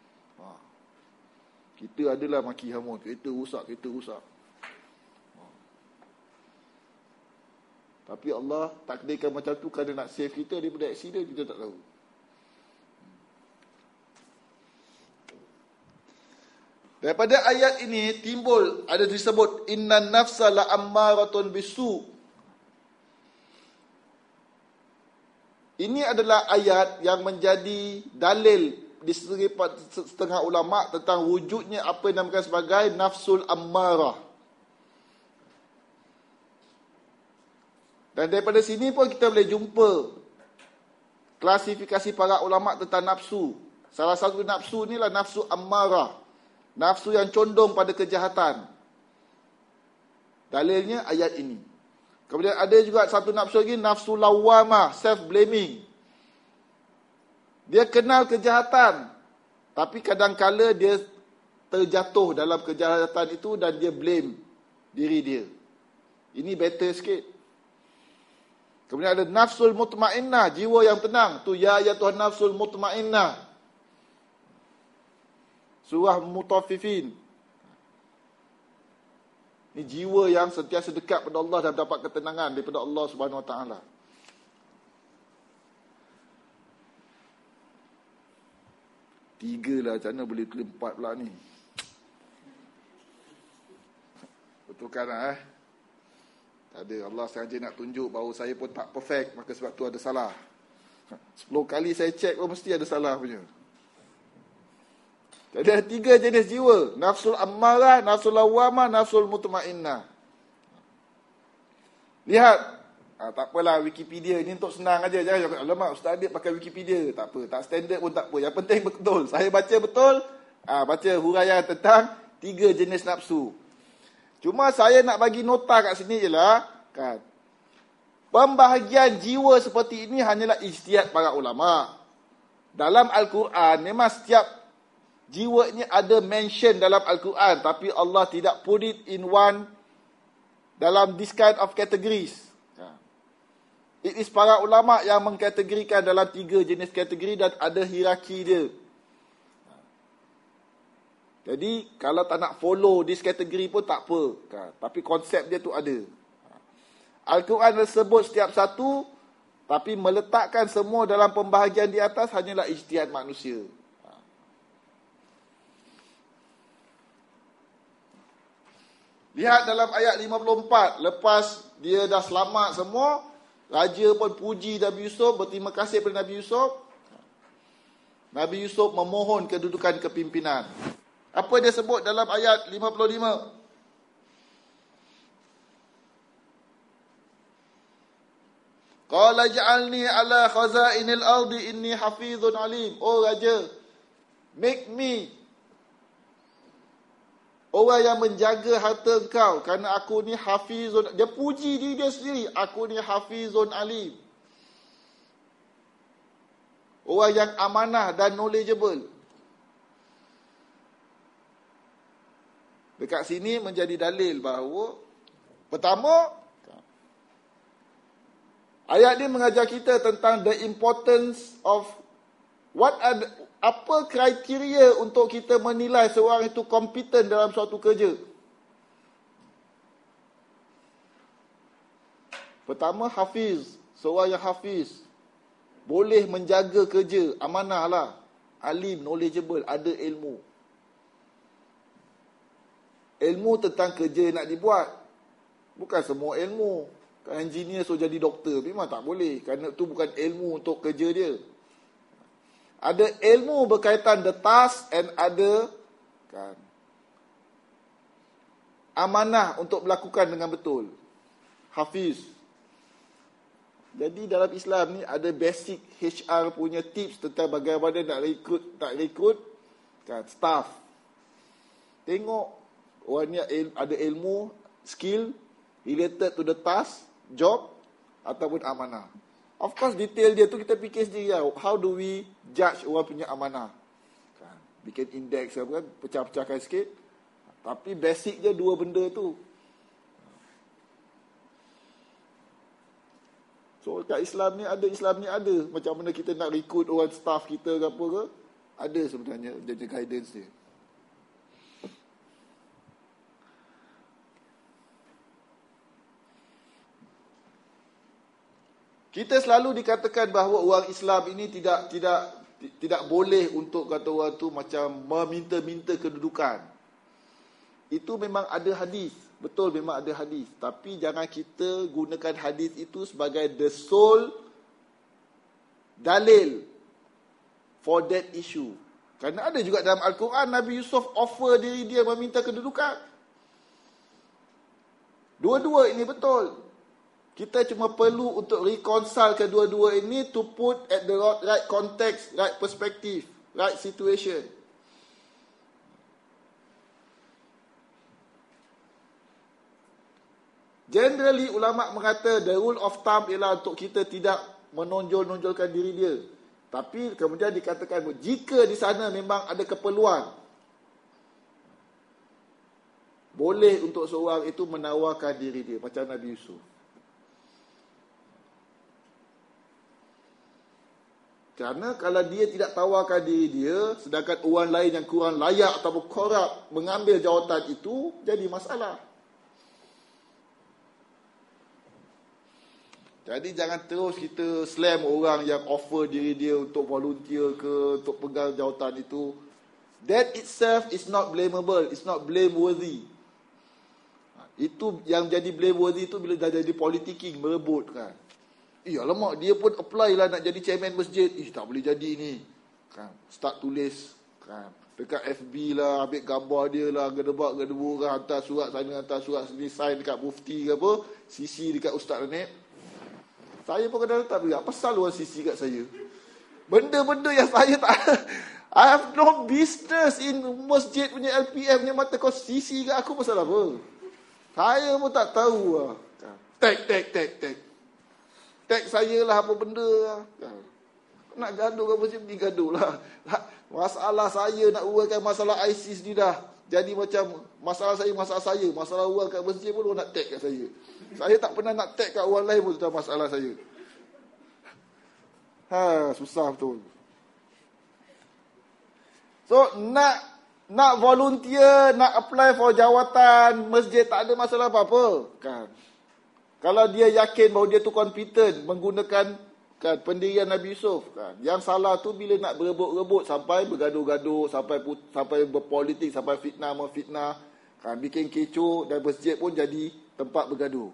Kita adalah maki hamun, kereta rosak, kereta rosak. Tapi Allah takdirkan macam tu kerana nak save kita daripada aksiden, kita tak tahu. Daripada ayat ini timbul, ada disebut innan nafsa la ammaratun bisu. Ini adalah ayat yang menjadi dalil di setengah ulama tentang wujudnya apa yang dinamakan sebagai nafsul ammarah. Dan daripada sini pun kita boleh jumpa klasifikasi para ulama tentang nafsu. Salah satu nafsu ni lah nafsu ammarah. Nafsu yang condong pada kejahatan. Dalilnya ayat ini. Kemudian ada juga satu nafsu lagi, nafsu lawamah, self-blaming. Dia kenal kejahatan, tapi kadang-kala dia terjatuh dalam kejahatan itu dan dia blame diri dia. Ini better sikit. Kemudian ada nafsul mutmainnah, jiwa yang tenang. Tu ya ya Tuhan nafsul mutmainnah. Surah Mutaffifin. Ini jiwa yang sentiasa dekat pada Allah dan dapat ketenangan daripada Allah Subhanahu Wa Taala. Tiga lah, macam mana boleh tulis empat pula ni? Betulkan lah eh. Tak ada, Allah sengaja nak tunjuk bahawa saya pun tak perfect, maka sebab tu ada salah. Sepuluh kali saya cek pun mesti ada salah punya. Jadi ada tiga jenis jiwa. Nafsul ammarah, nafsul lawamah, nafsul mutmainnah. Lihat. Ha, tak apalah Wikipedia ni untuk senang aja. Jangan cakap, alamak Ustaz Adib pakai Wikipedia. Tak apa, tak standard pun tak apa. Yang penting betul. Saya baca betul. Ha, baca huraian tentang tiga jenis nafsu. Cuma saya nak bagi nota kat sini je lah. Kan? Pembahagian jiwa seperti ini hanyalah ijtihad para ulama. Dalam Al-Quran, memang setiap jiwa ini ada mention dalam Al-Quran. Tapi Allah tidak put it in one, dalam this kind of categories. It is para ulama yang mengkategorikan dalam tiga jenis kategori dan ada hierarki dia. Jadi, kalau tak nak follow this kategori pun tak apa. Kan? Tapi konsep dia tu ada. Al-Quran sebut setiap satu, tapi meletakkan semua dalam pembahagian di atas hanyalah ijtihad manusia. Lihat dalam ayat lima puluh empat, lepas dia dah selamat semua, raja pun puji Nabi Yusuf, berterima kasih kepada Nabi Yusuf. Nabi Yusuf memohon kedudukan kepimpinan. Apa dia sebut dalam ayat lima puluh lima? Qala ja'alni ala khazainil ardi inni hafizun alim. Oh raja, make me orang yang menjaga harta engkau, kerana aku ni hafizun. Dia puji diri dia sendiri, aku ni hafizun alim. Orang yang amanah dan knowledgeable. Dekat sini menjadi dalil bahawa, pertama, ayat ini mengajar kita tentang the importance of what are the, apa kriteria untuk kita menilai seorang itu kompeten dalam suatu kerja. Pertama, hafiz. Seorang yang hafiz boleh menjaga kerja, amanah lah. Alim, knowledgeable, ada ilmu. Ilmu tentang kerja nak dibuat. Bukan semua ilmu. Kan engineer so jadi doktor, memang tak boleh. Kerana itu bukan ilmu untuk kerja dia. Ada ilmu berkaitan the task and ada kan, amanah untuk melakukan dengan betul. Hafiz. Jadi dalam Islam ni ada basic H R punya tips tentang bagaimana nak rekrut, tak rekrut kan, staff. Tengok orang ni ada ilmu, skill related to the task, job ataupun amanah. Of course detail dia tu kita fikir sendiri lah. How do we judge orang punya amanah? Kan? Bikin index kan, pecah-pecahkan sikit. Tapi basic je dua benda tu. So kat Islam ni ada, Islam ni ada. Macam mana kita nak rekrut orang staff kita ke apa ke. Ada sebenarnya dia guidance dia. Kita selalu dikatakan bahawa orang Islam ini tidak tidak tidak boleh untuk kata orang tu macam meminta-minta kedudukan. Itu memang ada hadis. Betul, memang ada hadis. Tapi jangan kita gunakan hadis itu sebagai the sole dalil for that issue. Kerana ada juga dalam Al-Quran Nabi Yusuf offer diri dia meminta kedudukan. Dua-dua ini betul. Kita cuma perlu untuk reconcile kedua-dua ini to put at the right context, right perspective, right situation. Generally, ulama mengata the rule of thumb ialah untuk kita tidak menonjol-nonjolkan diri dia. Tapi kemudian dikatakan jika di sana memang ada keperluan, boleh untuk seorang itu menawarkan diri dia, macam Nabi Yusuf. Kerana kalau dia tidak tawarkan diri dia, sedangkan orang lain yang kurang layak atau korup mengambil jawatan itu, jadi masalah. Jadi jangan terus kita slam orang yang offer diri dia untuk volunteer ke, untuk pegang jawatan itu. That itself is not blameable, it's not blameworthy. Itu yang jadi blameworthy itu bila dah jadi politicking, merebut kan. Eh alamak, dia pun apply lah nak jadi chairman masjid. Eh tak boleh jadi ni kan. Start tulis kan, dekat F B lah, ambil gambar dia lah, gedebak gedebu kan, hantar surat sana, hantar surat sini, sign dekat mufti ke apa, C C dekat Ustaz Ranib. Saya pun kadang tak berapa pasal orang C C kat saya. Benda-benda yang saya tak I have no business in masjid punya L P M punya mata kau C C kat aku pasal apa. Saya pun tak tahu lah. Tag, tag, tag, tag. Tag saya lah apa benda lah. Nak gaduh ke masjid, pergi gaduh lah. Masalah saya nak uraikan masalah ISIS ni dah jadi macam masalah saya, masalah saya. Masalah orang kat masjid pun orang nak tag kat saya. Saya tak pernah nak tag kat orang lain pun tentang masalah saya. Ha, susah betul. So, nak nak volunteer, nak apply for jawatan masjid, tak ada masalah apa-apa. Kan? Kalau dia yakin bahawa dia tu competent menggunakan kan, pendirian Nabi Yusuf. Kan? Yang salah tu bila nak berebut-rebut sampai bergaduh-gaduh, sampai sampai berpolitik, sampai fitnah-memfitnah. Kan? Bikin kecoh dan masjid pun jadi tempat bergaduh.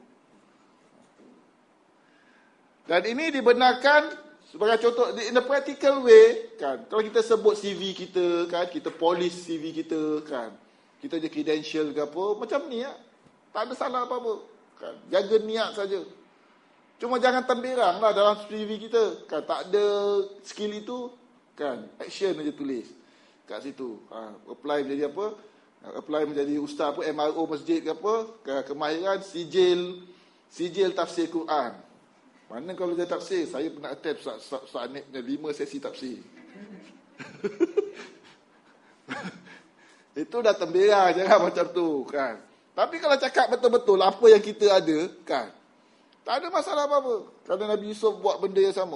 Dan ini dibenarkan sebagai contoh, in a practical way, kan, kalau kita sebut C V kita, kan, kita polish C V kita, kan, kita ada credential ke apa, macam ni, ya. Tak ada salah apa-apa, kan, jaga niat saja. Cuma jangan temberang lah dalam C V kita, kan, tak ada skill itu, kan, action aja tulis kat situ, ha, apply menjadi apa, apply menjadi ustaz apa, M R O masjid ke apa, kemahiran sijil, sijil tafsir Quran. Mana kalau dia tafsir, saya pernah attempt Ustaz Anip punya lima sesi tafsir. Itu dah tembera, jangan macam tu kan. Tapi kalau cakap betul-betul apa yang kita ada kan, tak ada masalah apa-apa. Kerana Nabi Yusuf buat benda yang sama.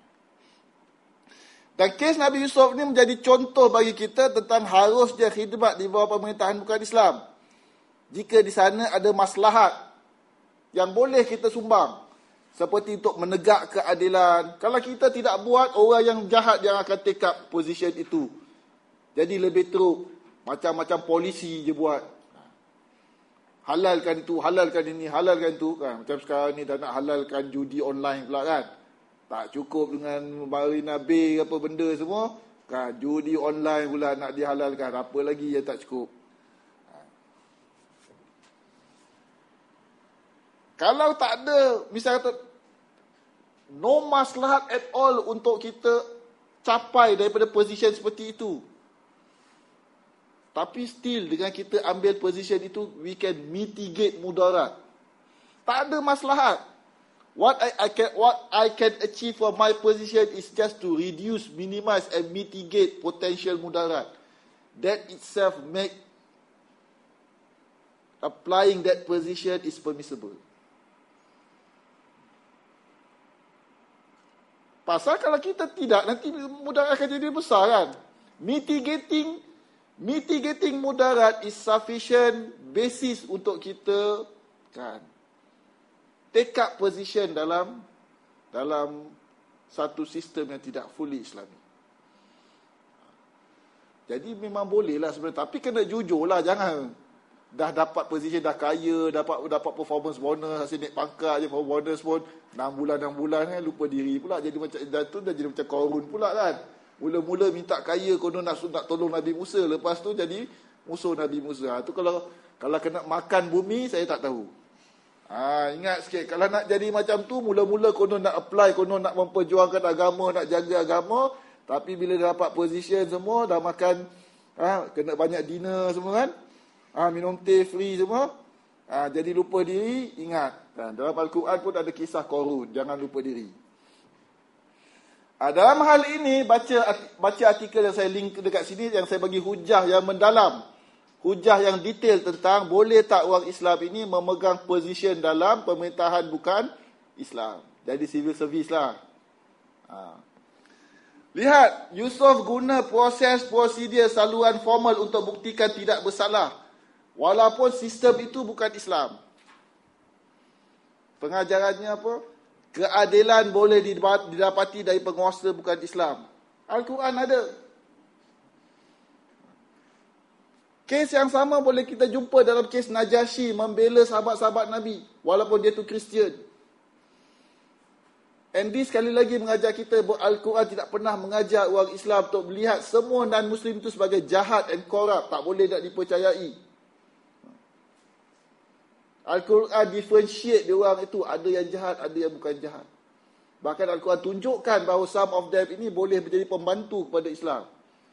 Dan kes Nabi Yusuf ni menjadi contoh bagi kita tentang harus dia khidmat di bawah pemerintahan bukan Islam. Jika di sana ada maslahat yang boleh kita sumbang, seperti untuk menegak keadilan. Kalau kita tidak buat, orang yang jahat yang akan take up position itu. Jadi lebih teruk. Macam-macam polisi je buat. Halalkan itu, halalkan ini, halalkan itu. Kan? Macam sekarang ni dah nak halalkan judi online pula kan. Tak cukup dengan Marina Bay apa benda semua. Kan? Judi online pula nak dihalalkan. Apa lagi yang tak cukup. Kalau tak ada, misalnya no maslahat at all untuk kita capai daripada position seperti itu. Tapi still dengan kita ambil position itu, we can mitigate mudarat. Tak ada maslahat. What I, I can what I can achieve from my position is just to reduce, minimize and mitigate potential mudarat. That itself make applying that position is permissible. Pasal kalau kita tidak, nanti mudarat akan jadi besar kan. Mitigating mitigating mudarat is sufficient basis untuk kita kan take up position dalam dalam satu sistem yang tidak fully Islami. Jadi memang boleh lah sebenarnya, tapi kena jujur lah, jangan dah dapat position, dah kaya, dapat dapat performance bonus, asyik naik pangkat je, performance bonus pun enam bulan enam bulan kan, lupa diri pula, jadi macam dah tu dah jadi macam Qarun pula kan. Mula-mula minta kaya konon nak nak tolong Nabi Musa, lepas tu jadi musuh Nabi Musa. Ha, tu kalau kalau kena makan bumi saya tak tahu. Ha, ingat sikit, kalau nak jadi macam tu, mula-mula konon nak apply, konon nak memperjuangkan agama, nak jaga agama, tapi bila dah dapat position semua, dah makan, ha, kena banyak dinner semua kan, ha, minum teh free semua, ha, jadi lupa diri. Ingat, kan? Dalam Al-Quran pun ada kisah Qarun, jangan lupa diri. Ha, dalam hal ini, baca baca artikel yang saya link dekat sini, yang saya bagi hujah yang mendalam, hujah yang detail tentang boleh tak orang Islam ini memegang position dalam pemerintahan bukan Islam. Jadi civil service lah. Ha. Lihat, Yusof guna proses prosedur saluran formal untuk buktikan tidak bersalah, walaupun sistem itu bukan Islam. Pengajarannya apa? Keadilan boleh didapati dari penguasa bukan Islam. Al-Quran ada. Kes yang sama boleh kita jumpa dalam kes Najasyi membela sahabat-sahabat Nabi, walaupun dia tu Kristian. And this sekali lagi mengajar kita bahawa Al-Quran tidak pernah mengajar orang Islam untuk melihat semua non-Muslim itu sebagai jahat and corrupt. Tak boleh tak dipercayai. Al-Quran differentiate dia orang itu. Ada yang jahat, ada yang bukan jahat. Bahkan Al-Quran tunjukkan bahawa some of them ini boleh menjadi pembantu kepada Islam.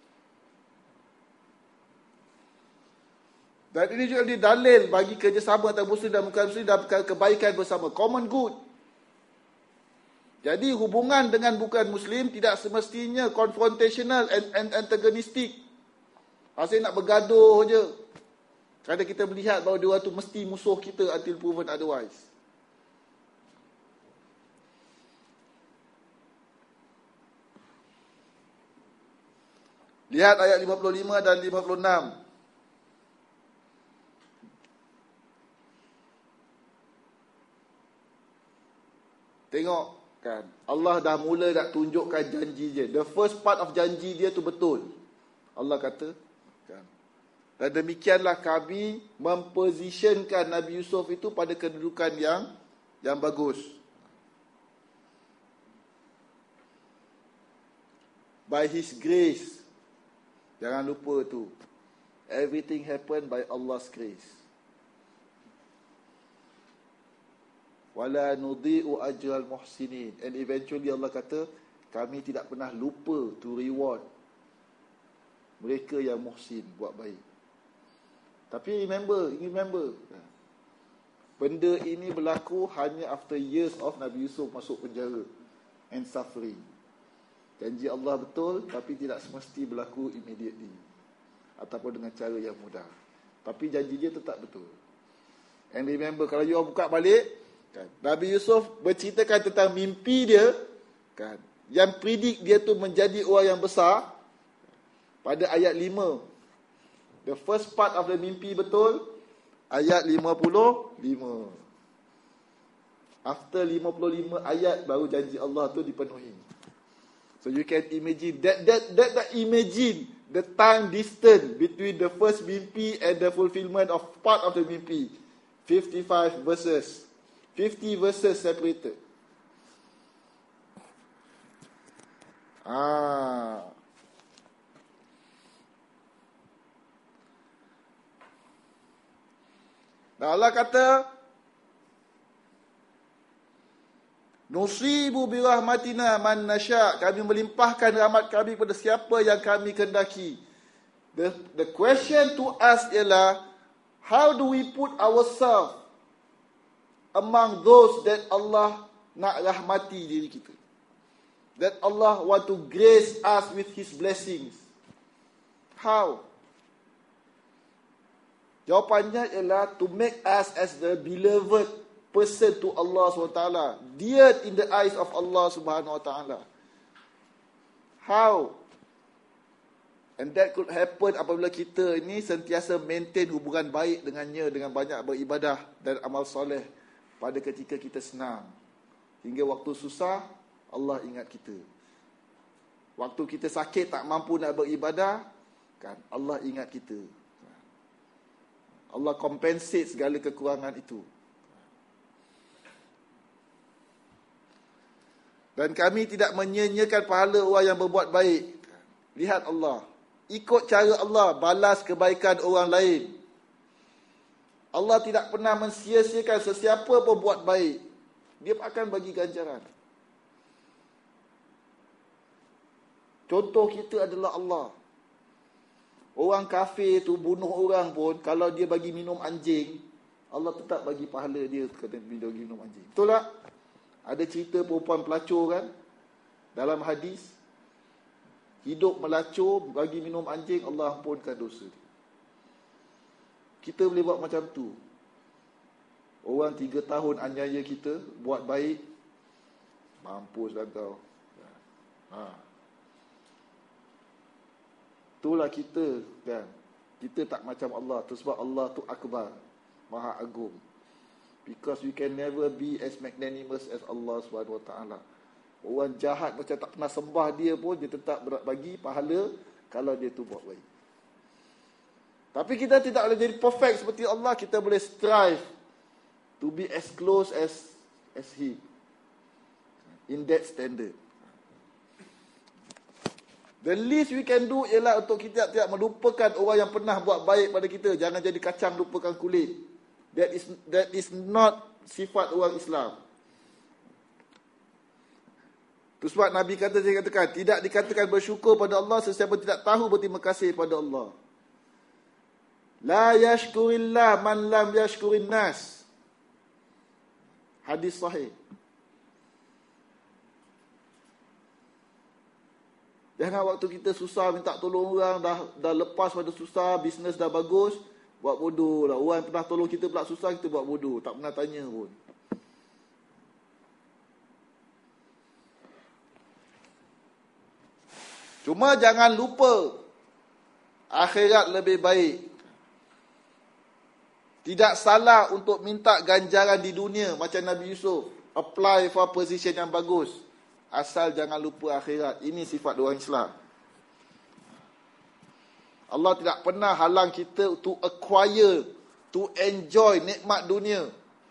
Dan ini juga dalil bagi kerjasama antara Muslim dan bukan Muslim dalam kebaikan bersama. Common good. Jadi hubungan dengan bukan Muslim tidak semestinya confrontational and, and antagonistic. Asyik nak bergaduh je. Kerana kita melihat bahawa dia tu mesti musuh kita until proven otherwise. Lihat ayat lima puluh lima dan lima puluh enam. Tengok. Kan? Allah dah mula nak tunjukkan janji dia. The first part of janji dia tu betul. Allah kata, kan? Dan demikianlah kami mempositionkan Nabi Yusuf itu pada kedudukan yang yang bagus. By His grace. Jangan lupa tu. Everything happened by Allah's grace. Wala nudhi'u ajral muhsinin. And eventually Allah kata, kami tidak pernah lupa to reward mereka yang muhsin, buat baik. Tapi remember, remember, benda ini berlaku hanya after years of Nabi Yusuf masuk penjara and suffering. Janji Allah betul, tapi tidak semesti berlaku immediately ataupun dengan cara yang mudah. Tapi janji dia tetap betul. And remember, kalau you buka balik, kan, Nabi Yusuf berceritakan tentang mimpi dia, kan, yang predict dia tu menjadi orang yang besar pada ayat lima. The first part of the mimpi betul, ayat lima puluh lima. After lima puluh lima ayat baru janji Allah tu dipenuhi. So you can imagine that that that, that imagine the time distance between the first mimpi and the fulfillment of part of the mimpi. fifty-five verses. fifty verses separated. Ah. Dan Allah kata, nusibu bi rahmatina man nasya. Kami melimpahkan rahmat kami kepada siapa yang kami kehendaki. The the question to us ialah, how do we put ourselves among those that Allah nak rahmati diri kita, that Allah want to grace us with His blessings? How? Jawapannya ialah to make us as the beloved person to Allah subhanahu wa taala, dear in the eyes of Allah subhanahu wa taala. How? And that could happen apabila kita ini sentiasa maintain hubungan baik dengannya, dengan banyak beribadah dan amal soleh pada ketika kita senang. Hingga waktu susah, Allah ingat kita. Waktu kita sakit tak mampu nak beribadah, kan, Allah ingat kita. Allah compensate segala kekurangan itu. Dan kami tidak menyia-nyiakan pahala orang yang berbuat baik. Lihat Allah. Ikut cara Allah balas kebaikan orang lain. Allah tidak pernah mensia-siakan sesiapa pun buat baik. Dia akan bagi ganjaran. Contoh kita adalah Allah. Orang kafir tu bunuh orang pun, kalau dia bagi minum anjing, Allah tetap bagi pahala dia kata bagi minum anjing. Betul tak? Ada cerita perempuan pelacur kan? Dalam hadis, hidup melacur, bagi minum anjing, Allah ampunkan dosa dia. Kita boleh buat macam tu. Orang tiga tahun aniaya kita, buat baik, mampuslah kau. Ha. Itulah kita kan. Kita tak macam Allah. Itu sebab Allah tu akbar, maha agung. Because we can never be as magnanimous as Allah subhanahu wa taala. Orang jahat macam tak pernah sembah dia pun, dia tetap bagi pahala kalau dia tu buat baik. Tapi kita tidak boleh jadi perfect seperti Allah. Kita boleh strive to be as close as as He, in that standard. The least we can do ialah untuk kita tidak melupakan orang yang pernah buat baik pada kita. Jangan jadi kacang lupakan kulit. That is that is not sifat orang Islam. Itu sebab Nabi kata, saya katakan, tidak dikatakan bersyukur pada Allah sesiapa tidak tahu berterima kasih pada Allah. La yashkurillah man lam yashkurin nas. Hadis sahih. Jangan waktu kita susah minta tolong orang, dah dah lepas pada susah, bisnes dah bagus, buat bodoh lah. Orang yang pernah tolong kita pula susah, kita buat bodoh, tak pernah tanya pun. Cuma jangan lupa, akhirat lebih baik. Tidak salah untuk minta ganjaran di dunia macam Nabi Yusuf, apply for position yang bagus. Asal jangan lupa akhirat. Ini sifat orang Islam. Allah tidak pernah halang kita to acquire, to enjoy nikmat dunia.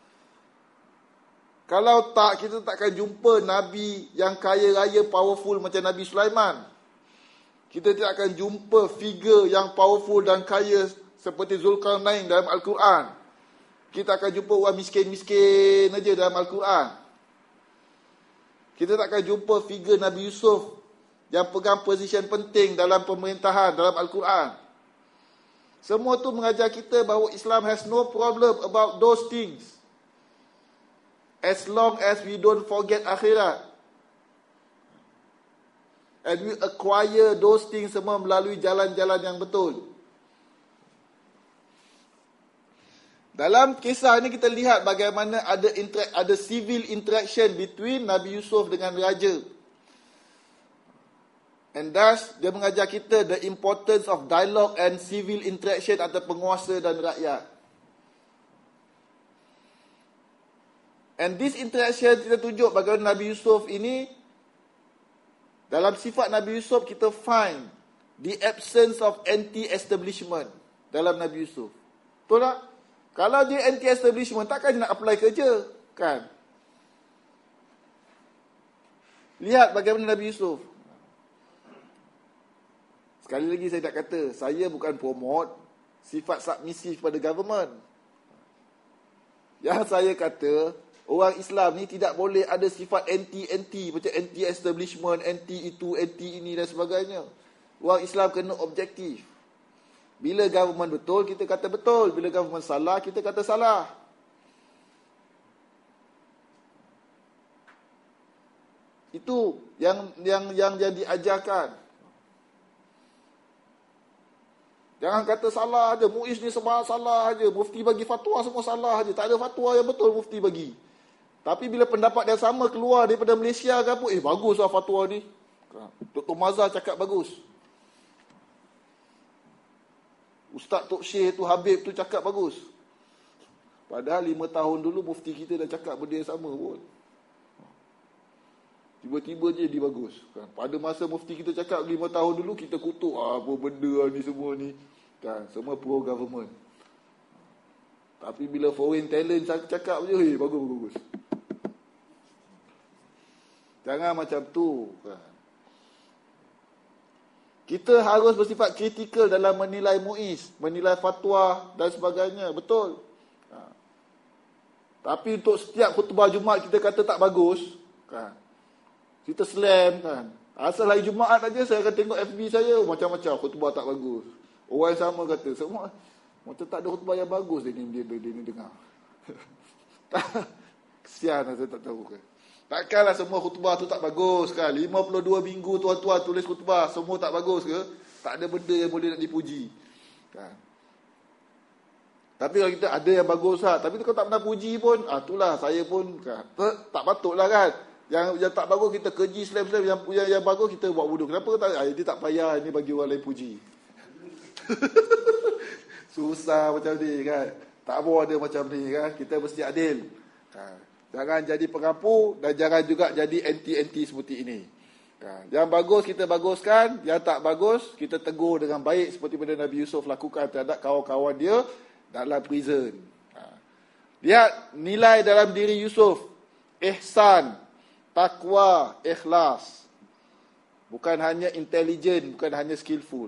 Kalau tak, kita takkan jumpa Nabi yang kaya raya, powerful macam Nabi Sulaiman. Kita tidak akan jumpa figure yang powerful dan kaya seperti Zulkarnain dalam Al-Quran. Kita akan jumpa orang miskin-miskin aja dalam Al-Quran. Kita tak akan jumpa figure Nabi Yusuf yang pegang position penting dalam pemerintahan dalam Al-Quran. Semua tu mengajar kita bahawa Islam has no problem about those things, as long as we don't forget akhirat. And we acquire those things semua melalui jalan-jalan yang betul. Dalam kisah ini kita lihat bagaimana ada inter- ada civil interaction between Nabi Yusuf dengan raja. And thus, dia mengajar kita the importance of dialogue and civil interaction antara penguasa dan rakyat. And this interaction kita tunjuk bagaimana Nabi Yusuf ini, dalam sifat Nabi Yusuf kita find the absence of anti-establishment dalam Nabi Yusuf. Betul tak? Kalau dia anti-establishment, takkan dia nak apply kerja, kan? Lihat bagaimana Nabi Yusuf. Sekali lagi saya nak kata, saya bukan promote sifat submisif pada government. Yang saya kata, orang Islam ni tidak boleh ada sifat anti-anti, macam anti-establishment, anti itu, anti ini dan sebagainya. Orang Islam kena objektif. Bila government betul, kita kata betul. Bila government salah, kita kata salah. Itu yang yang yang yang diajarkan. Jangan kata salah aja, Muiz ni semua salah aja, mufti bagi fatwa semua salah aja. Tak ada fatwa yang betul mufti bagi. Tapi bila pendapat yang sama keluar daripada Malaysia ke apa, eh baguslah fatwa ni. Doktor Mazhar cakap bagus. Ustaz Tok Syekh tu, Habib tu cakap bagus. Padahal lima tahun dulu mufti kita dah cakap benda yang sama pun. Tiba-tiba je dia bagus. Kan? Pada masa mufti kita cakap lima tahun dulu, kita kutuk. Ah, apa benda ni semua ni. Kan? Semua pro-government. Tapi bila foreign talent cakap je, eh, bagus, bagus, bagus. Jangan macam tu. Kan? Kita harus bersifat kritikal dalam menilai Muiz, menilai fatwa dan sebagainya. Betul. Tapi untuk setiap khutbah Jumaat kita kata tak bagus, kan? Kita slam, kan? Asal hari Jumaat aja saya akan tengok F B saya macam-macam khutbah tak bagus. Orang yang sama kata, semua macam tak ada khutbah yang bagus dia ni, dia, dia, dia ni dengar. Kesian saya tak tahu kan. Takkanlah semua khutbah tu tak bagus kan? lima puluh dua minggu tuan-tuan tulis khutbah, semua tak bagus ke? Tak ada benda yang boleh nak dipuji. Kan? Tapi kalau kita ada yang bagus lah, tapi kalau tak pernah puji pun, ah itulah saya pun kan, tak patutlah kan. Yang yang tak bagus kita keji slam-slam, yang, yang yang bagus kita buat bodoh. Kenapa tak? Ah, dia tak payah ini bagi orang lain puji. Susah macam ni kan. Tak boleh ada macam ni kan. Kita mesti adil. Kan? Jangan jadi pengapu dan jangan juga jadi anti-anti seperti ini. Kan? Yang bagus kita baguskan, yang tak bagus kita tegur dengan baik seperti mana Nabi Yusuf lakukan terhadap kawan-kawan dia dalam prison. Lihat nilai dalam diri Yusuf. Ihsan, takwa, ikhlas. Bukan hanya intelligent, bukan hanya skillful.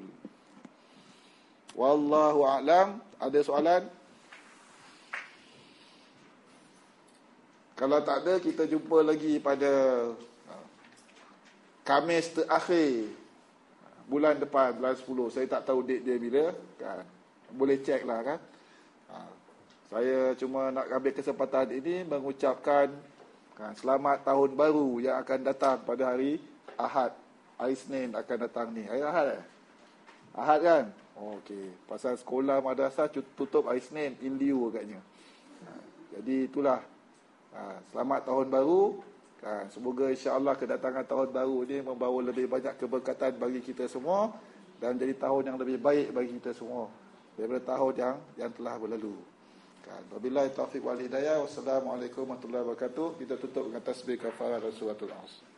Wallahu a'lam. Ada soalan? Kalau tak ada, kita jumpa lagi pada Khamis terakhir bulan depan, bulan sepuluh. Saya tak tahu date dia bila, kan? Boleh cek lah kan. Saya cuma nak ambil kesempatan ini mengucapkan kan, selamat tahun baru yang akan datang pada hari Ahad. Hari Senin akan datang ni. Hari Ahad eh? Ahad kan? Oh, okey. Pasal sekolah madrasah tutup hari Senin, in lieu agaknya. Jadi itulah. Selamat tahun baru. Semoga insya-Allah kedatangan tahun baru ini membawa lebih banyak keberkatan bagi kita semua dan jadi tahun yang lebih baik bagi kita semua daripada tahun yang yang telah berlalu. Wabillahi taufiq wal hidayah. Wassalamualaikum warahmatullahi wabarakatuh. Kita tutup dengan tasbih kafarah dan suratul As.